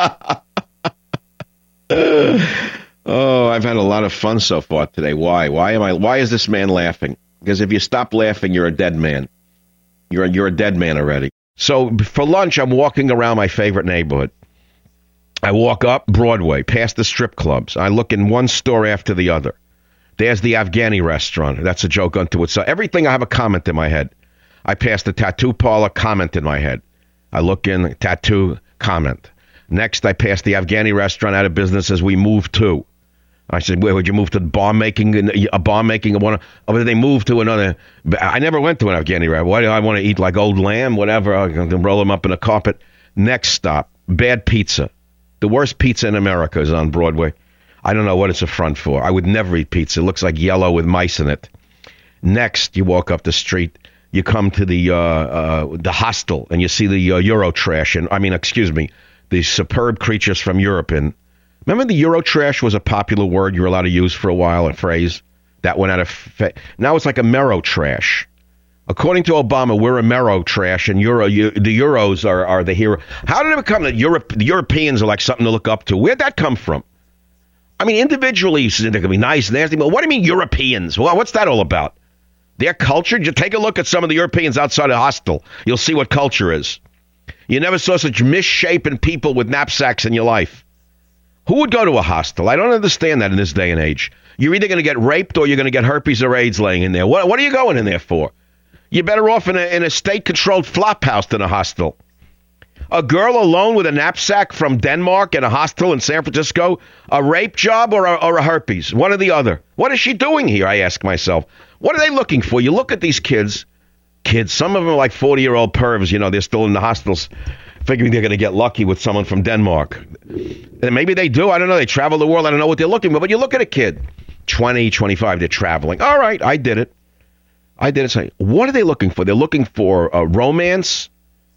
Oh, I've had a lot of fun so far today. Why? Why am I? Why is this man laughing? Because if you stop laughing, you're a dead man. You're a, you're a dead man already. So for lunch, I'm walking around my favorite neighborhood. I walk up Broadway, past the strip clubs. I look in one store after the other. There's the Afghani restaurant. That's a joke unto itself. Everything, I have a comment in my head. I pass the tattoo parlor, comment in my head. I look in, tattoo, comment. Next, I pass the Afghani restaurant, out of business as we move to. I said, where would you move to bar making, a bar making? One, or did they move to another? I never went to an Afghani restaurant. Why do I want to eat like old lamb, whatever? I can roll them up in a carpet. Next stop, bad pizza. The worst pizza in America is on Broadway. I don't know what it's a front for. I would never eat pizza. It looks like yellow with mice in it. Next, you walk up the street. You come to the uh, uh, the hostel, and you see the uh, Euro trash. And I mean, excuse me, the superb creatures from Europe in. Remember the Eurotrash was a popular word you were allowed to use for a while, a phrase? That went out of... Fa- now it's like a Merotrash. According to Obama, we're a Merotrash, and Euro, you, the Euros are, are the hero. How did it become that Europe, the Europeans are like something to look up to? Where'd that come from? I mean, individually, they're going to be nice, nasty, but what do you mean Europeans? Well, what's that all about? Their culture? Just take a look at some of the Europeans outside a hostel. You'll see what culture is. You never saw such misshapen people with knapsacks in your life. Who would go to a hostel? I don't understand that in this day and age. You're either going to get raped or you're going to get herpes or AIDS laying in there. What, what are you going in there for? You're better off in a, in a state-controlled flop house than a hostel. A girl alone with a knapsack from Denmark in a hostel in San Francisco, a rape job or a, or a herpes? One or the other. What is she doing here, I ask myself. What are they looking for? You look at these kids, kids, some of them are like forty-year-old pervs, you know, they're still in the hostels, figuring they're going to get lucky with someone from Denmark. And maybe they do, I don't know, they travel the world, I don't know what they're looking for, but you look at a kid, twenty, twenty-five, they're traveling. All right, I did it. I did it. Say, what are they looking for? They're looking for a romance,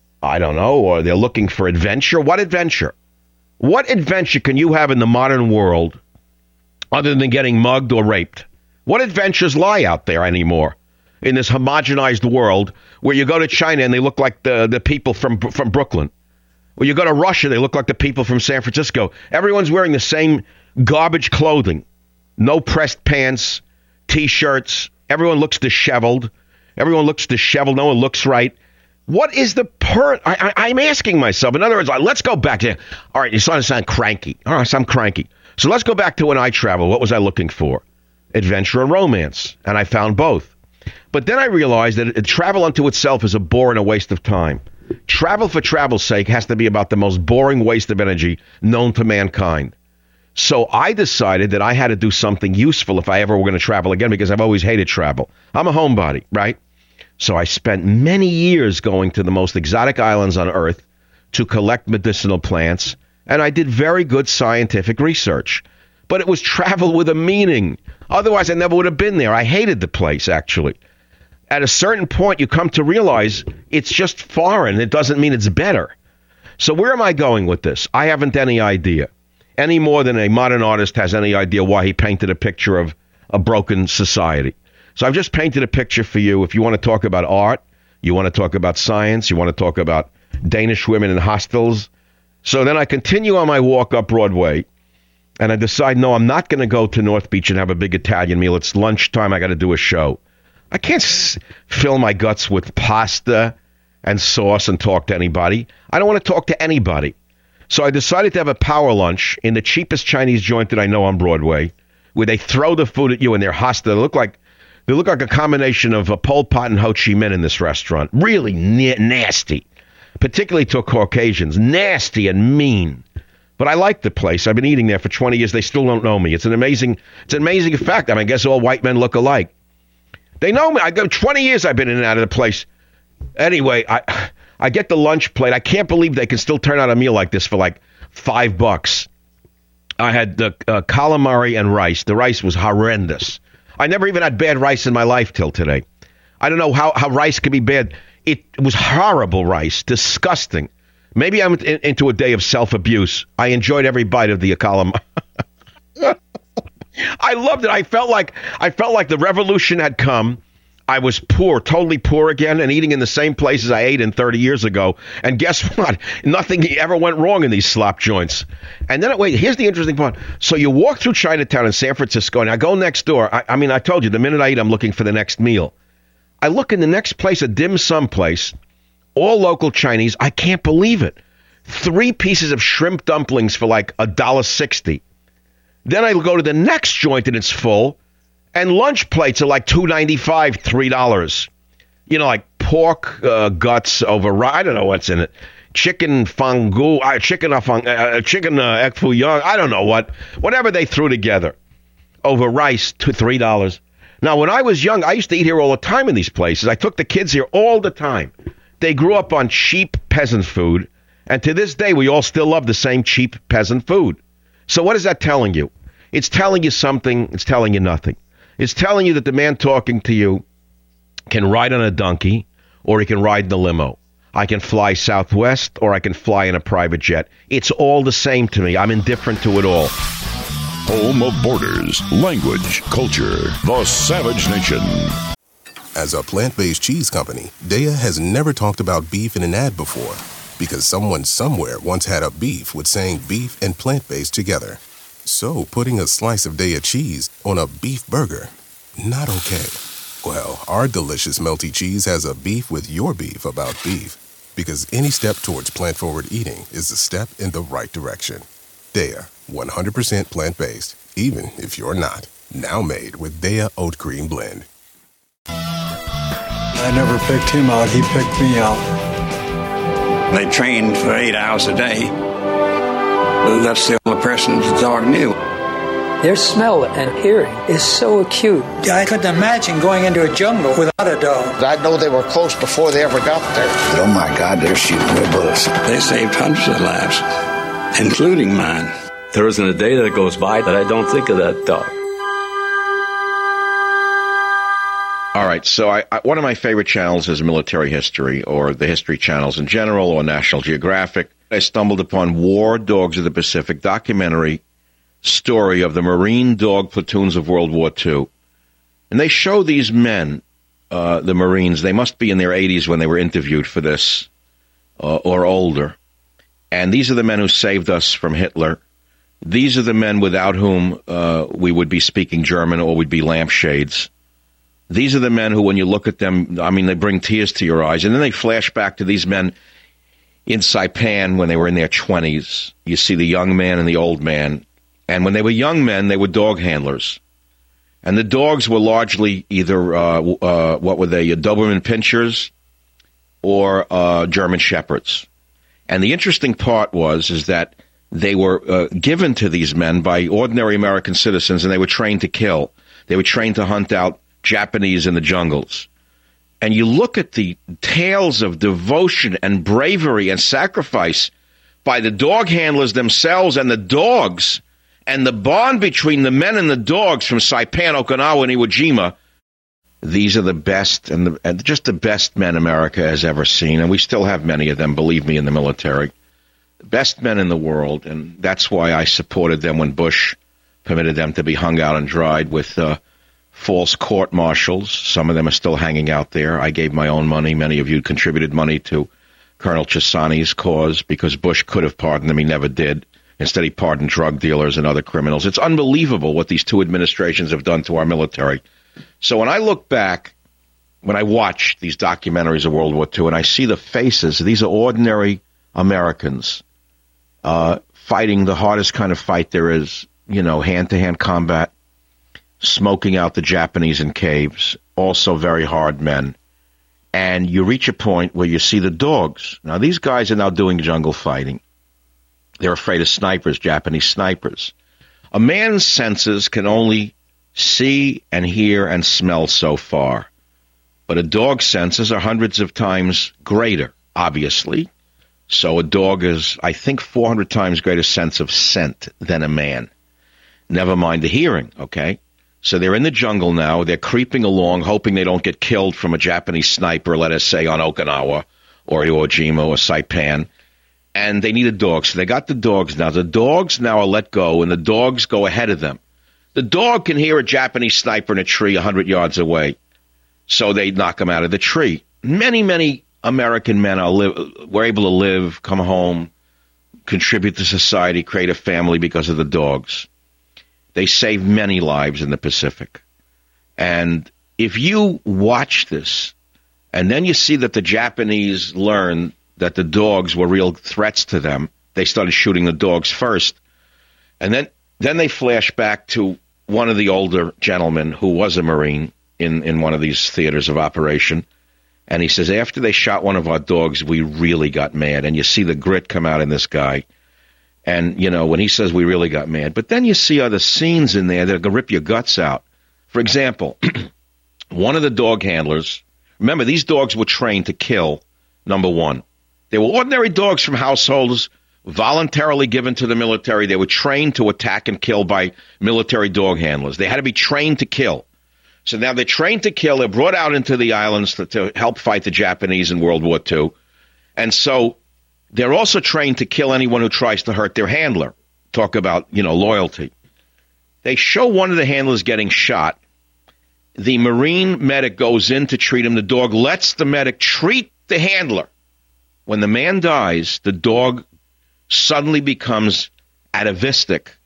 I don't know, or they're looking for adventure. What adventure? What adventure can you have in the modern world other than getting mugged or raped? What adventures lie out there anymore in this homogenized world where you go to China and they look like the, the people from from Brooklyn? Or you go to Russia, they look like the people from San Francisco. Everyone's wearing the same garbage clothing. No pressed pants, T-shirts. Everyone looks disheveled. Everyone looks disheveled. No one looks right. What is the per... I, I, I'm asking myself. In other words, let's go back to... All right, you're starting to sound cranky. All right, so I'm cranky. So let's go back to when I traveled. What was I looking for? Adventure and romance. And I found both. But then I realized that travel unto itself is a bore and a waste of time. Travel for travel's sake has to be about the most boring waste of energy known to mankind. So I decided that I had to do something useful if I ever were going to travel again, because I've always hated travel. I'm a homebody, right? So I spent many years going to the most exotic islands on Earth to collect medicinal plants, and I did very good scientific research. But it was travel with a meaning. Otherwise, I never would have been there. I hated the place, actually. At a certain point, you come to realize it's just foreign. It doesn't mean it's better. So where am I going with this? I haven't any idea. Any more than a modern artist has any idea why he painted a picture of a broken society. So I've just painted a picture for you. If you want to talk about art, you want to talk about science, you want to talk about Danish women in hostels. So then I continue on my walk up Broadway, and I decide, no, I'm not going to go to North Beach and have a big Italian meal. It's lunchtime. I got to do a show. I can't s- fill my guts with pasta and sauce and talk to anybody. I don't want to talk to anybody. So I decided to have a power lunch in the cheapest Chinese joint that I know on Broadway, where they throw the food at you and they're hostile. They look like they look like a combination of a Pol Pot and Ho Chi Minh in this restaurant. Really na- nasty, particularly to Caucasians. Nasty and mean. But I like the place. I've been eating there for twenty years. They still don't know me. It's an amazing, it's an amazing fact. I mean, I guess all white men look alike. They know me. I go twenty years. I've been in and out of the place. Anyway, I. I get the lunch plate. I can't believe they can still turn out a meal like this for like five bucks. I had the uh, calamari and rice. The rice was horrendous. I never even had bad rice in my life till today. I don't know how, how rice could be bad. It was horrible rice. Disgusting. Maybe I'm in, into a day of self-abuse. I enjoyed every bite of the calamari. I loved it. I felt like I felt like the revolution had come. I was poor, totally poor again, and eating in the same places I ate in thirty years ago. And guess what? Nothing ever went wrong in these slop joints. And then, wait, here's the interesting part. So you walk through Chinatown in San Francisco, and I go next door. I, I mean, I told you, the minute I eat, I'm looking for the next meal. I look in the next place, a dim sum place, all local Chinese. I can't believe it. Three pieces of shrimp dumplings for like a dollar sixty. Then I go to the next joint, and it's full. And lunch plates are like two ninety-five, three dollars. You know, like pork uh, guts over, I don't know what's in it. Chicken fangu, uh, chicken uh, uh, chicken uh, ek fu young, I don't know what. Whatever they threw together over rice to three dollars. Now, when I was young, I used to eat here all the time in these places. I took the kids here all the time. They grew up on cheap peasant food. And to this day, we all still love the same cheap peasant food. So what is that telling you? It's telling you something. It's telling you nothing. It's telling you that the man talking to you can ride on a donkey or he can ride in the limo. I can fly Southwest or I can fly in a private jet. It's all the same to me. I'm indifferent to it all. Home of borders, language, culture, the Savage Nation. As a plant-based cheese company, Daiya has never talked about beef in an ad before because someone somewhere once had a beef with saying beef and plant-based together. So putting a slice of Daya cheese on a beef burger, not okay. Well, our delicious melty cheese has a beef with your beef about beef. Because any step towards plant-forward eating is a step in the right direction. Daya, one hundred percent plant-based, even if you're not. Now made with Daya Oat Cream Blend. I never picked him out, he picked me out. They trained for eight hours a day. That's the only person the dog knew. Their smell and hearing is so acute. I couldn't imagine going into a jungle without a dog. I know they were close before they ever got there. Oh my God, they're shooting their bullets. They saved hundreds of lives, including mine. There isn't a day that goes by that I don't think of that dog. All right, so I, I, one of my favorite channels is Military History, or the History Channels in general, or National Geographic. I stumbled upon War Dogs of the Pacific documentary story of the Marine dog platoons of World War Two. And they show these men, uh, the Marines, they must be in their eighties when they were interviewed for this, uh, or older. And these are the men who saved us from Hitler. These are the men without whom uh, we would be speaking German or we'd be lampshades. These are the men who, when you look at them, I mean, they bring tears to your eyes. And then they flash back to these men in Saipan when they were in their twenties. You see the young man and the old man. And when they were young men, they were dog handlers. And the dogs were largely either, uh, uh, what were they, Doberman Pinschers or uh, German Shepherds. And the interesting part was is that they were uh, given to these men by ordinary American citizens, and they were trained to kill. They were trained to hunt out Japanese in the jungles. And you look at the tales of devotion and bravery and sacrifice by the dog handlers themselves and the dogs, and the bond between the men and the dogs from Saipan, Okinawa, and Iwo Jima. These are the best, and, the, and just the best men America has ever seen, and we still have many of them, believe me, in the military. The best men in the world, and that's why I supported them when Bush permitted them to be hung out and dried with uh, false court-martials. Some of them are still hanging out there. I gave my own money. Many of you contributed money to Colonel Chissani's cause because Bush could have pardoned them. He never did. Instead, he pardoned drug dealers and other criminals. It's unbelievable what these two administrations have done to our military. So when I look back, when I watch these documentaries of World War Two, and I see the faces, these are ordinary Americans uh, fighting the hardest kind of fight there is, you know, hand-to-hand combat, smoking out the Japanese in caves, also very hard men. And you reach a point where you see the dogs. Now, these guys are now doing jungle fighting. They're afraid of snipers, Japanese snipers. A man's senses can only see and hear and smell so far. But a dog's senses are hundreds of times greater, obviously. So a dog is, I think, four hundred times greater sense of scent than a man. Never mind the hearing, okay? So they're in the jungle now. They're creeping along, hoping they don't get killed from a Japanese sniper, let us say, on Okinawa or Iwo Jima or Saipan. And they need a dog. So they got the dogs now. The dogs now are let go, and the dogs go ahead of them. The dog can hear a Japanese sniper in a tree one hundred yards away, so they knock him out of the tree. Many, many American men are live, were able to live, come home, contribute to society, create a family because of the dogs. They saved many lives in the Pacific. And if you watch this, and then you see that the Japanese learned that the dogs were real threats to them, they started shooting the dogs first. And then, then they flash back to one of the older gentlemen who was a Marine in, in one of these theaters of operation. And he says, after they shot one of our dogs, we really got mad. And you see the grit come out in this guy. And, you know, when he says we really got mad. But then you see other scenes in there that are going to rip your guts out. For example, one of the dog handlers, remember, these dogs were trained to kill, number one. They were ordinary dogs from households voluntarily given to the military. They were trained to attack and kill by military dog handlers. They had to be trained to kill. So now they're trained to kill. They're brought out into the islands to, to help fight the Japanese in World War Two. And so they're also trained to kill anyone who tries to hurt their handler. Talk about, you know, loyalty. They show one of the handlers getting shot. The Marine medic goes in to treat him. The dog lets the medic treat the handler. When the man dies, the dog suddenly becomes atavistic,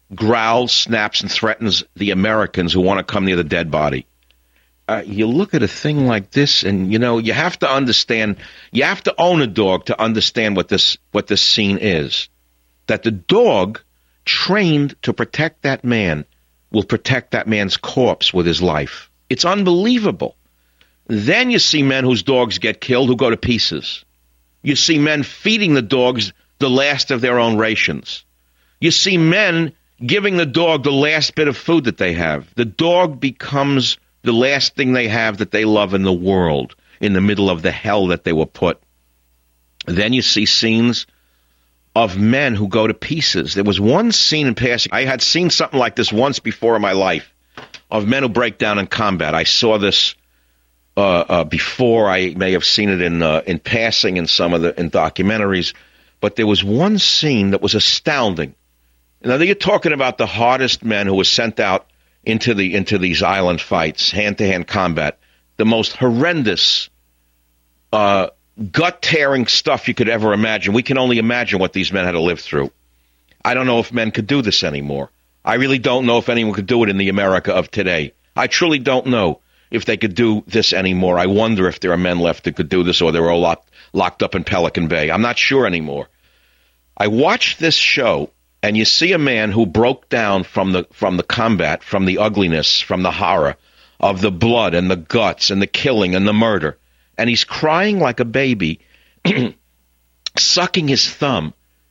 growls, snaps, and threatens the Americans who want to come near the dead body. Uh, you look at a thing like this, and, you know, you have to understand, you have to own a dog to understand what this what this scene is. That the dog, trained to protect that man, will protect that man's corpse with his life. It's unbelievable. Then you see men whose dogs get killed who go to pieces. You see men feeding the dogs the last of their own rations. You see men giving the dog the last bit of food that they have. The dog becomes the last thing they have that they love in the world, in the middle of the hell that they were put. Then you see scenes of men who go to pieces. There was one scene in passing. I had seen something like this once before in my life, of men who break down in combat. I saw this uh, uh, before. I may have seen it in uh, in passing in some of the in documentaries. But there was one scene that was astounding. Now, you're talking about the hardest men who were sent out into the into these island fights, hand-to-hand combat, the most horrendous, uh, gut-tearing stuff you could ever imagine. We can only imagine what these men had to live through. I don't know if men could do this anymore. I really don't know if anyone could do it in the America of today. I truly don't know if they could do this anymore. I wonder if there are men left that could do this, or they're all locked, locked up in Pelican Bay. I'm not sure anymore. I watched this show, and you see a man who broke down from the from the combat, from the ugliness, from the horror of the blood and the guts and the killing and the murder. And he's crying like a baby, sucking his thumb.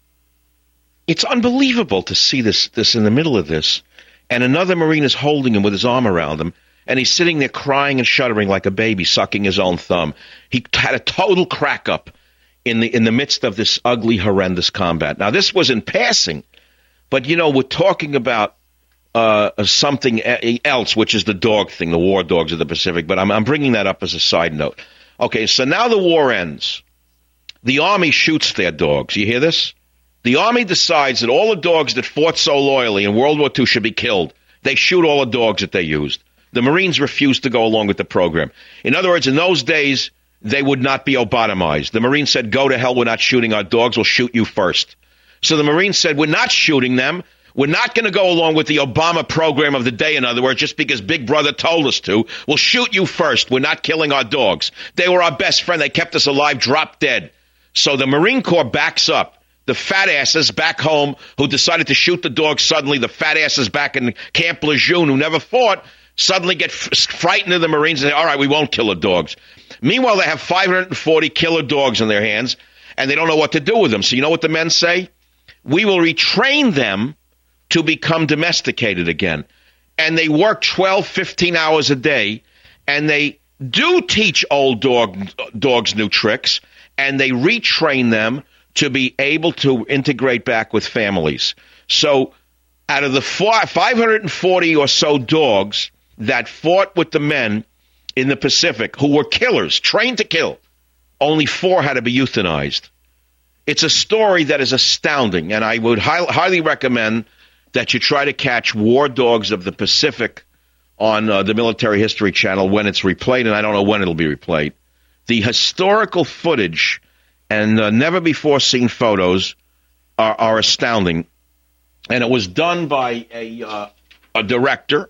It's unbelievable to see this, this in the middle of this. And another Marine is holding him with his arm around him, and he's sitting there crying and shuddering like a baby, sucking his own thumb. He had a total crack up in the in the midst of this ugly, horrendous combat. Now, this was in passing. But, you know, we're talking about uh, something else, which is the dog thing, the war dogs of the Pacific. But I'm, I'm bringing that up as a side note. Okay, so now the war ends. The Army shoots their dogs. You hear this? The Army decides that all the dogs that fought so loyally in World War Two should be killed. They shoot all the dogs that they used. The Marines refused to go along with the program. In other words, in those days, they would not be lobotomized. The Marines said, go to hell, we're not shooting our dogs, we'll shoot you first. So the Marines said, we're not shooting them. We're not going to go along with the Obama program of the day, in other words, just because Big Brother told us to. We'll shoot you first. We're not killing our dogs. They were our best friend. They kept us alive, dropped dead. So the Marine Corps backs up. The fat asses back home who decided to shoot the dogs suddenly, the fat asses back in Camp Lejeune who never fought, suddenly get f- frightened of the Marines and say, all right, we won't kill the dogs. Meanwhile, they have five hundred forty killer dogs in their hands, and they don't know what to do with them. So you know what the men say? We will retrain them to become domesticated again. And they work twelve, fifteen hours a day, and they do teach old dog dogs new tricks, and they retrain them to be able to integrate back with families. So out of the five hundred forty or so dogs that fought with the men in the Pacific, who were killers, trained to kill, only four had to be euthanized. It's a story that is astounding, and I would high, highly recommend that you try to catch War Dogs of the Pacific on uh, the Military History Channel when it's replayed, and I don't know when it'll be replayed. The historical footage and uh, never-before-seen photos are, are astounding. And it was done by a, uh, a director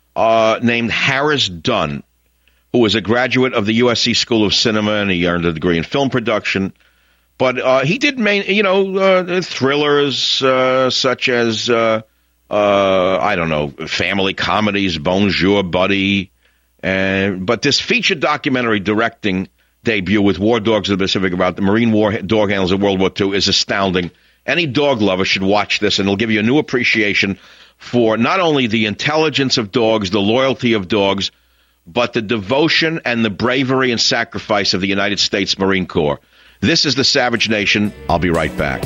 uh, named Harris Dunn, who was a graduate of the U S C School of Cinema, and he earned a degree in film production. But uh, he did, main, you know, uh, thrillers uh, such as, uh, uh, I don't know, family comedies, Bonjour, Buddy. And, but this feature documentary directing debut with War Dogs of the Pacific about the Marine war dog handlers of World War Two is astounding. Any dog lover should watch this, and it'll give you a new appreciation for not only the intelligence of dogs, the loyalty of dogs, but the devotion and the bravery and sacrifice of the United States Marine Corps. This is the Savage Nation. I'll be right back.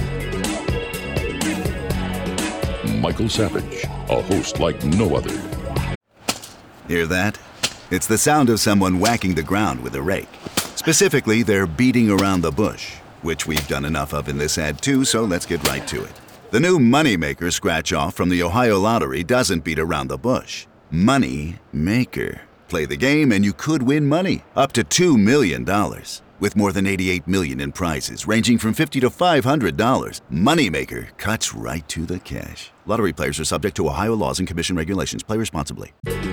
Michael Savage, a host like no other. Hear that? It's the sound of someone whacking the ground with a rake. Specifically, they're beating around the bush, which we've done enough of in this ad too, so let's get right to it. The new Moneymaker scratch-off from the Ohio Lottery doesn't beat around the bush. Money Maker. Play the game and you could win money, up to two million dollars. With more than eighty-eight million dollars in prizes ranging from fifty to five hundred dollars, Moneymaker cuts right to the cash. Lottery players are subject to Ohio laws and commission regulations. Play responsibly.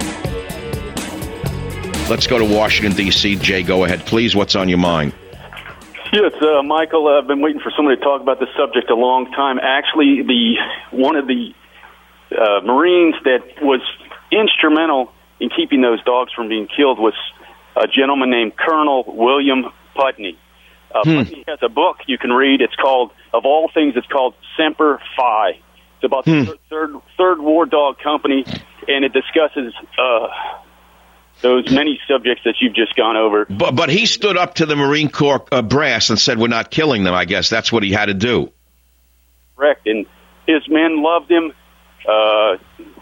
Let's go to Washington, D C Jay, go ahead, please. What's on your mind? Yes, uh, Michael, uh, I've been waiting for somebody to talk about this subject a long time. Actually, the one of the uh, Marines that was instrumental in keeping those dogs from being killed was a gentleman named Colonel William Putney. Uh, hmm. Putney has a book you can read. It's called, of all things, it's called Semper Fi. It's about hmm. the third, third War Dog Company, and it discusses uh, those many subjects that you've just gone over. But, but he stood up to the Marine Corps uh, brass and said, we're not killing them, I guess. That's what he had to do. Correct. And his men loved him. Uh,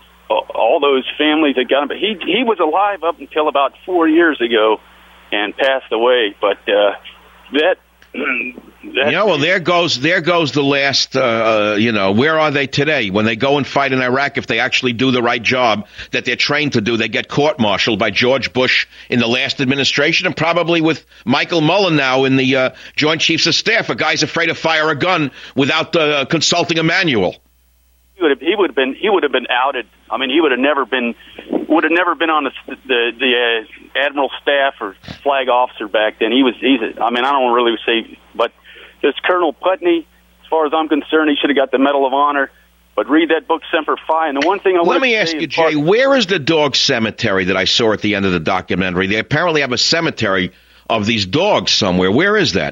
all those families that got him. But he, he was alive up until about four years ago and passed away. But uh, that... That's yeah, well, there goes there goes the last, uh, you know, where are they today? When they go and fight in Iraq, if they actually do the right job that they're trained to do, they get court-martialed by George Bush in the last administration and probably with Michael Mullen now in the uh, Joint Chiefs of Staff. A guy's afraid to fire a gun without uh, consulting a manual. He would have, he would have been he would have been outed. I mean, he would have never been would have never been on the the, the uh, admiral staff or flag officer back then. He was he's a, I mean, I don't really say, but this Colonel Putney, as far as I'm concerned, he should have got the Medal of Honor. But read that book, Semper Fi. And the one thing I let me ask you, Jay, where is the dog cemetery that I saw at the end of the documentary? They apparently have a cemetery of these dogs somewhere. Where is that?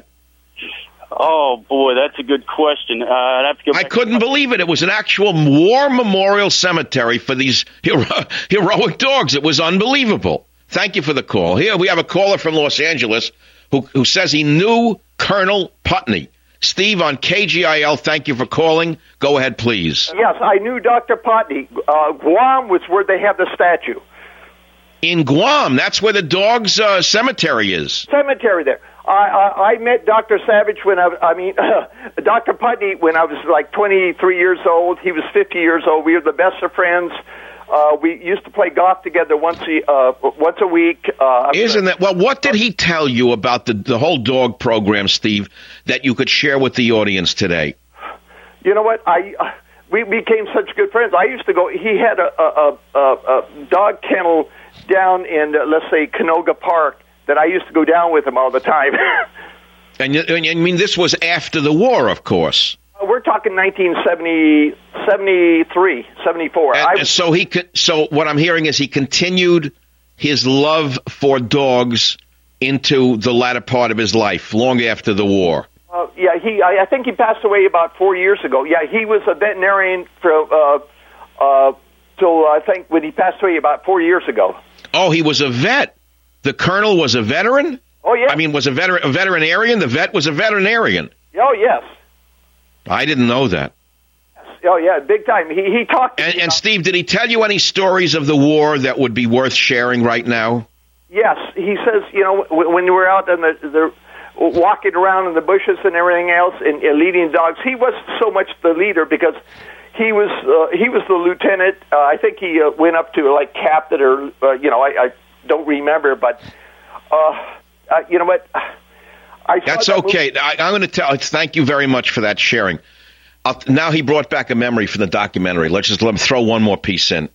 Oh, boy, that's a good question. Uh, I'd have to go back. I couldn't believe it. It was an actual war memorial cemetery for these hero- heroic dogs. It was unbelievable. Thank you for the call. Here we have a caller from Los Angeles who, who says he knew Colonel Putney. Steve on K G I L, thank you for calling. Go ahead, please. Yes, I knew Doctor Putney. Uh, Guam was where they have the statue. In Guam, that's where the dog's uh, cemetery is. Cemetery there. I, I, I met Doctor Savage when I, I mean, uh, Doctor Putney when I was like twenty-three years old. He was fifty years old. We were the best of friends. Uh, we used to play golf together once a, uh, once a week. Uh, Isn't that, well, what did he tell you about the, the whole dog program, Steve, that you could share with the audience today? You know what? I uh, we became such good friends. I used to go, he had a, a, a, a dog kennel down in, uh, let's say, Canoga Park, that I used to go down with him all the time. and, and I mean, this was after the war, of course. Uh, we're talking nineteen seventy, seventy-three, seventy-four. And, I, and so he could, so what I'm hearing is he continued his love for dogs into the latter part of his life, long after the war. Uh, yeah, he. I, I think he passed away about four years ago. Yeah, he was a veterinarian for uh, uh, till I think when he passed away about four years ago. Oh, he was a vet. The colonel was a veteran? Oh, yeah. I mean, was a, veteran, a veterinarian? The vet was a veterinarian? Oh, yes. I didn't know that. Oh, yeah, big time. He he talked to And, me and about, Steve, did he tell you any stories of the war that would be worth sharing right now? Yes. He says, you know, w- when we were out in the, the walking around in the bushes and everything else and, and leading dogs, he wasn't so much the leader because he was uh, he was the lieutenant. Uh, I think he uh, went up to, like, captain or, uh, you know, I... I don't remember, but uh, uh, you know what? I That's that okay. I, I'm going to tell. Thank you very much for that sharing. I'll, now he brought back a memory from the documentary. Let's just let him throw one more piece in.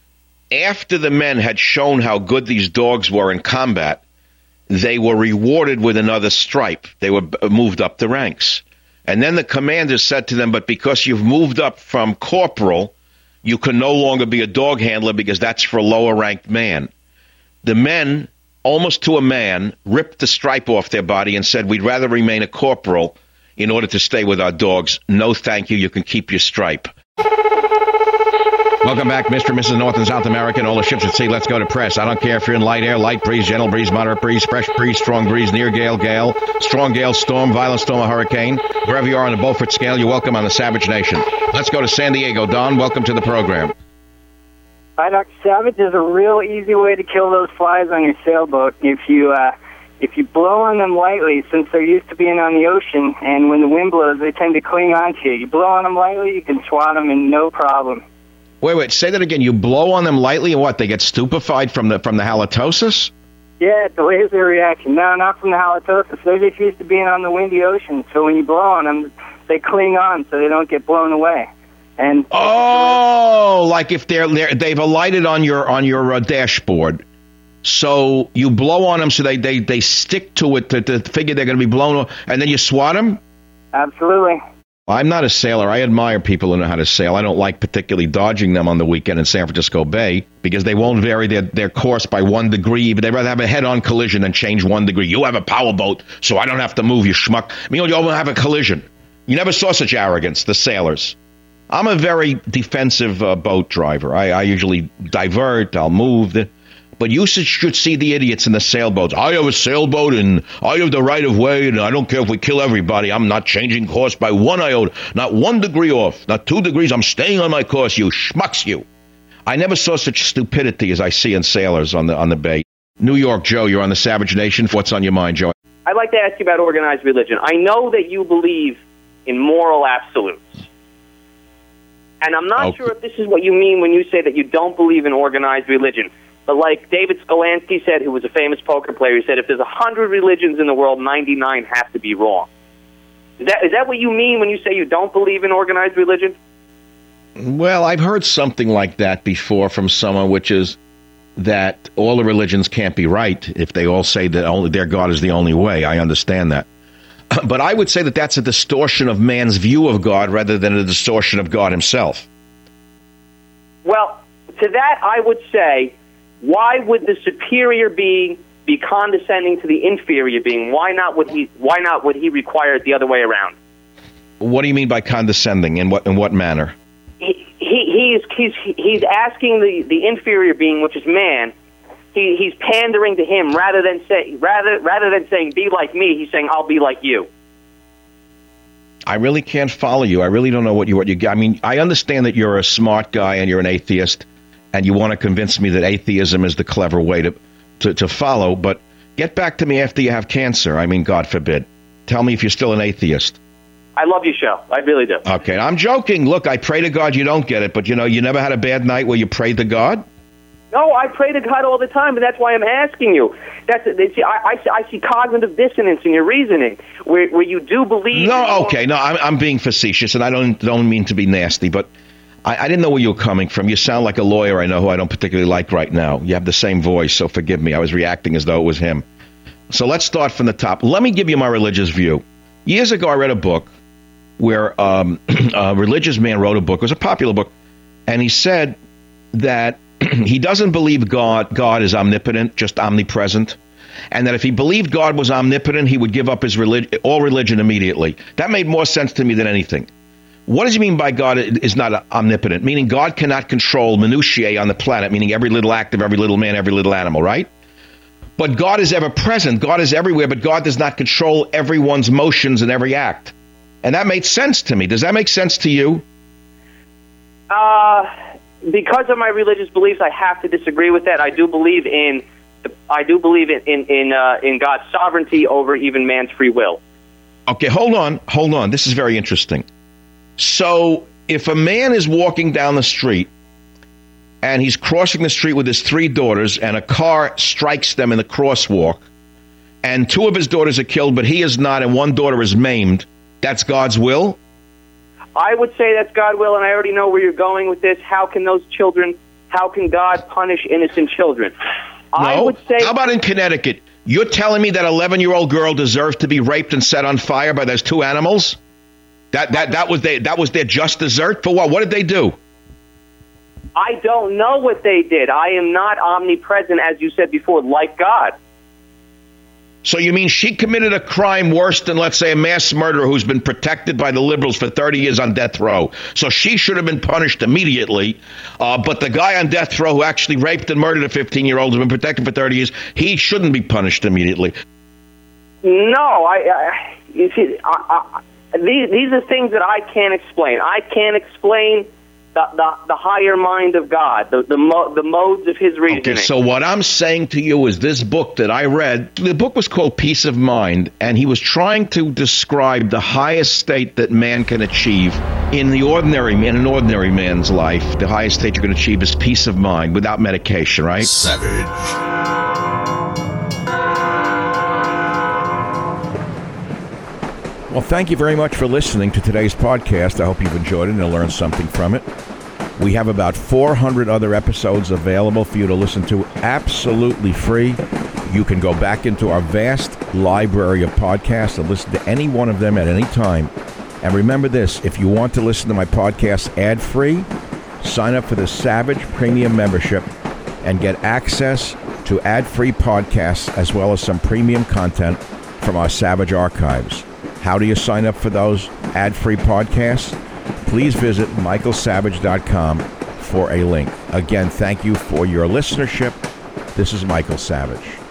After the men had shown how good these dogs were in combat, they were rewarded with another stripe. They were moved up the ranks. And then the commander said to them, but because you've moved up from corporal, you can no longer be a dog handler because that's for a lower-ranked man. The men, almost to a man, ripped the stripe off their body and said, we'd rather remain a corporal in order to stay with our dogs. No, thank you. You can keep your stripe. Welcome back, Mister and Missus North and South America and all the ships at sea. Let's go to press. I don't care if you're in light air, light breeze, gentle breeze, moderate breeze, fresh breeze, strong breeze, near gale, gale, strong gale, storm, violent storm, or hurricane. Wherever you are on the Beaufort scale, you're welcome on the Savage Nation. Let's go to San Diego. Don, welcome to the program. Hi, Doctor Savage. There's a real easy way to kill those flies on your sailboat. If you uh, if you blow on them lightly, since they're used to being on the ocean, and when the wind blows, they tend to cling on to you. You blow on them lightly, you can swat them in no problem. Wait, wait, say that again. You blow on them lightly, and what, they get stupefied from the from the halitosis? Yeah, Yeah, it delays their reaction. No, not from the halitosis. They're just used to being on the windy ocean, so when you blow on them, they cling on so they don't get blown away. And oh, like if they're, they're they've alighted on your on your uh, dashboard, so you blow on them so they they, they stick to it to, to figure they're going to be blown, and then you swat them. Absolutely. I'm not a sailor. I admire people who know how to sail. I don't like particularly dodging them on the weekend in San Francisco Bay because they won't vary their, their course by one degree, but they'd rather have a head-on collision than change one degree. You have a powerboat, so I don't have to move, you schmuck. I mean, you all have a collision. You never saw such arrogance, the sailors. I'm a very defensive uh, boat driver. I, I usually divert, I'll move. The, but you should see the idiots in the sailboats. I have a sailboat, and I have the right of way, and I don't care if we kill everybody. I'm not changing course by one iota, not one degree off, not two degrees. I'm staying on my course, you schmucks, you. I never saw such stupidity as I see in sailors on the on the bay. New York, Joe, you're on the Savage Nation. What's on your mind, Joe? I'd like to ask you about organized religion. I know that you believe in moral absolutes. And I'm not okay. sure if this is what you mean when you say that you don't believe in organized religion. But like David Skolansky said, who was a famous poker player, he said, if there's one hundred religions in the world, ninety-nine have to be wrong. Is that, is that what you mean when you say you don't believe in organized religion? Well, I've heard something like that before from someone, which is that all the religions can't be right if they all say that only their God is the only way. I understand that. But I would say that that's a distortion of man's view of God rather than a distortion of God himself. Well, to that I would say, why would the superior being be condescending to the inferior being? Why not would he why not would he require it the other way around? What do you mean by condescending? In what in what manner? He, he he's he's he's asking the, the inferior being, which is man, he he's pandering to him rather than say rather rather than saying be like me, he's saying I'll be like you. I really can't follow you. I really don't know what you what you I mean, I understand that you're a smart guy and you're an atheist and you want to convince me that atheism is the clever way to to, to follow, but get back to me after you have cancer. I mean, God forbid. Tell me if you're still an atheist. I love your show. I really do. Okay, I'm joking. Look, I pray to God you don't get it, but you know, you never had a bad night where you prayed to God? No, I pray to God all the time, and that's why I'm asking you. That's see, I, I, I see cognitive dissonance in your reasoning, where where you do believe. No, okay, no, I'm I'm being facetious, and I don't don't mean to be nasty, but I, I didn't know where you were coming from. You sound like a lawyer I know who I don't particularly like right now. You have the same voice, so forgive me. I was reacting as though it was him. So let's start from the top. Let me give you my religious view. Years ago, I read a book where um, a religious man wrote a book. It was a popular book, and he said that he doesn't believe God God is omnipotent, just omnipresent, and that if he believed God was omnipotent, he would give up his relig- all religion immediately. That made more sense to me than anything. What does he mean by God is not omnipotent? Meaning God cannot control minutiae on the planet, meaning every little act of every little man, every little animal, right? But God is ever present. God is everywhere, but God does not control everyone's motions and every act. And that made sense to me. Does that make sense to you? Uh, because of my religious beliefs, I have to disagree with that. I do believe in, I do believe in in in, uh, in God's sovereignty over even man's free will. Okay, hold on, hold on. This is very interesting. So, if a man is walking down the street and he's crossing the street with his three daughters, and a car strikes them in the crosswalk, and two of his daughters are killed, but he is not, and one daughter is maimed, that's God's will? I would say that's God's will, and I already know where you're going with this. How can those children, how can God punish innocent children? No. I would say. How about in Connecticut? You're telling me that eleven-year-old girl deserved to be raped and set on fire by those two animals? That that that was their that was their just desert for what? What did they do? I don't know what they did. I am not omnipresent, as you said before, like God. So you mean she committed a crime worse than, let's say, a mass murderer who's been protected by the liberals for thirty years on death row? So she should have been punished immediately, uh, but the guy on death row who actually raped and murdered a fifteen-year-old who's been protected for thirty years, he shouldn't be punished immediately. No, I, I you see, I, I, these these are things that I can't explain. I can't explain the the, the higher mind of God, the the, mo- the modes of His reasoning. Okay, so what I'm saying to you is this book that I read, the book was called Peace of Mind, and he was trying to describe the highest state that man can achieve in the ordinary, in an ordinary man's life. The highest state you can achieve is peace of mind without medication, right? Savage. Well, thank you very much for listening to today's podcast. I hope you've enjoyed it and learned something from it. We have about four hundred other episodes available for you to listen to absolutely free. You can go back into our vast library of podcasts and listen to any one of them at any time. And remember this, if you want to listen to my podcast ad-free, sign up for the Savage Premium membership and get access to ad-free podcasts as well as some premium content from our Savage archives. How do you sign up for those ad-free podcasts? Please visit michael savage dot com for a link. Again, thank you for your listenership. This is Michael Savage.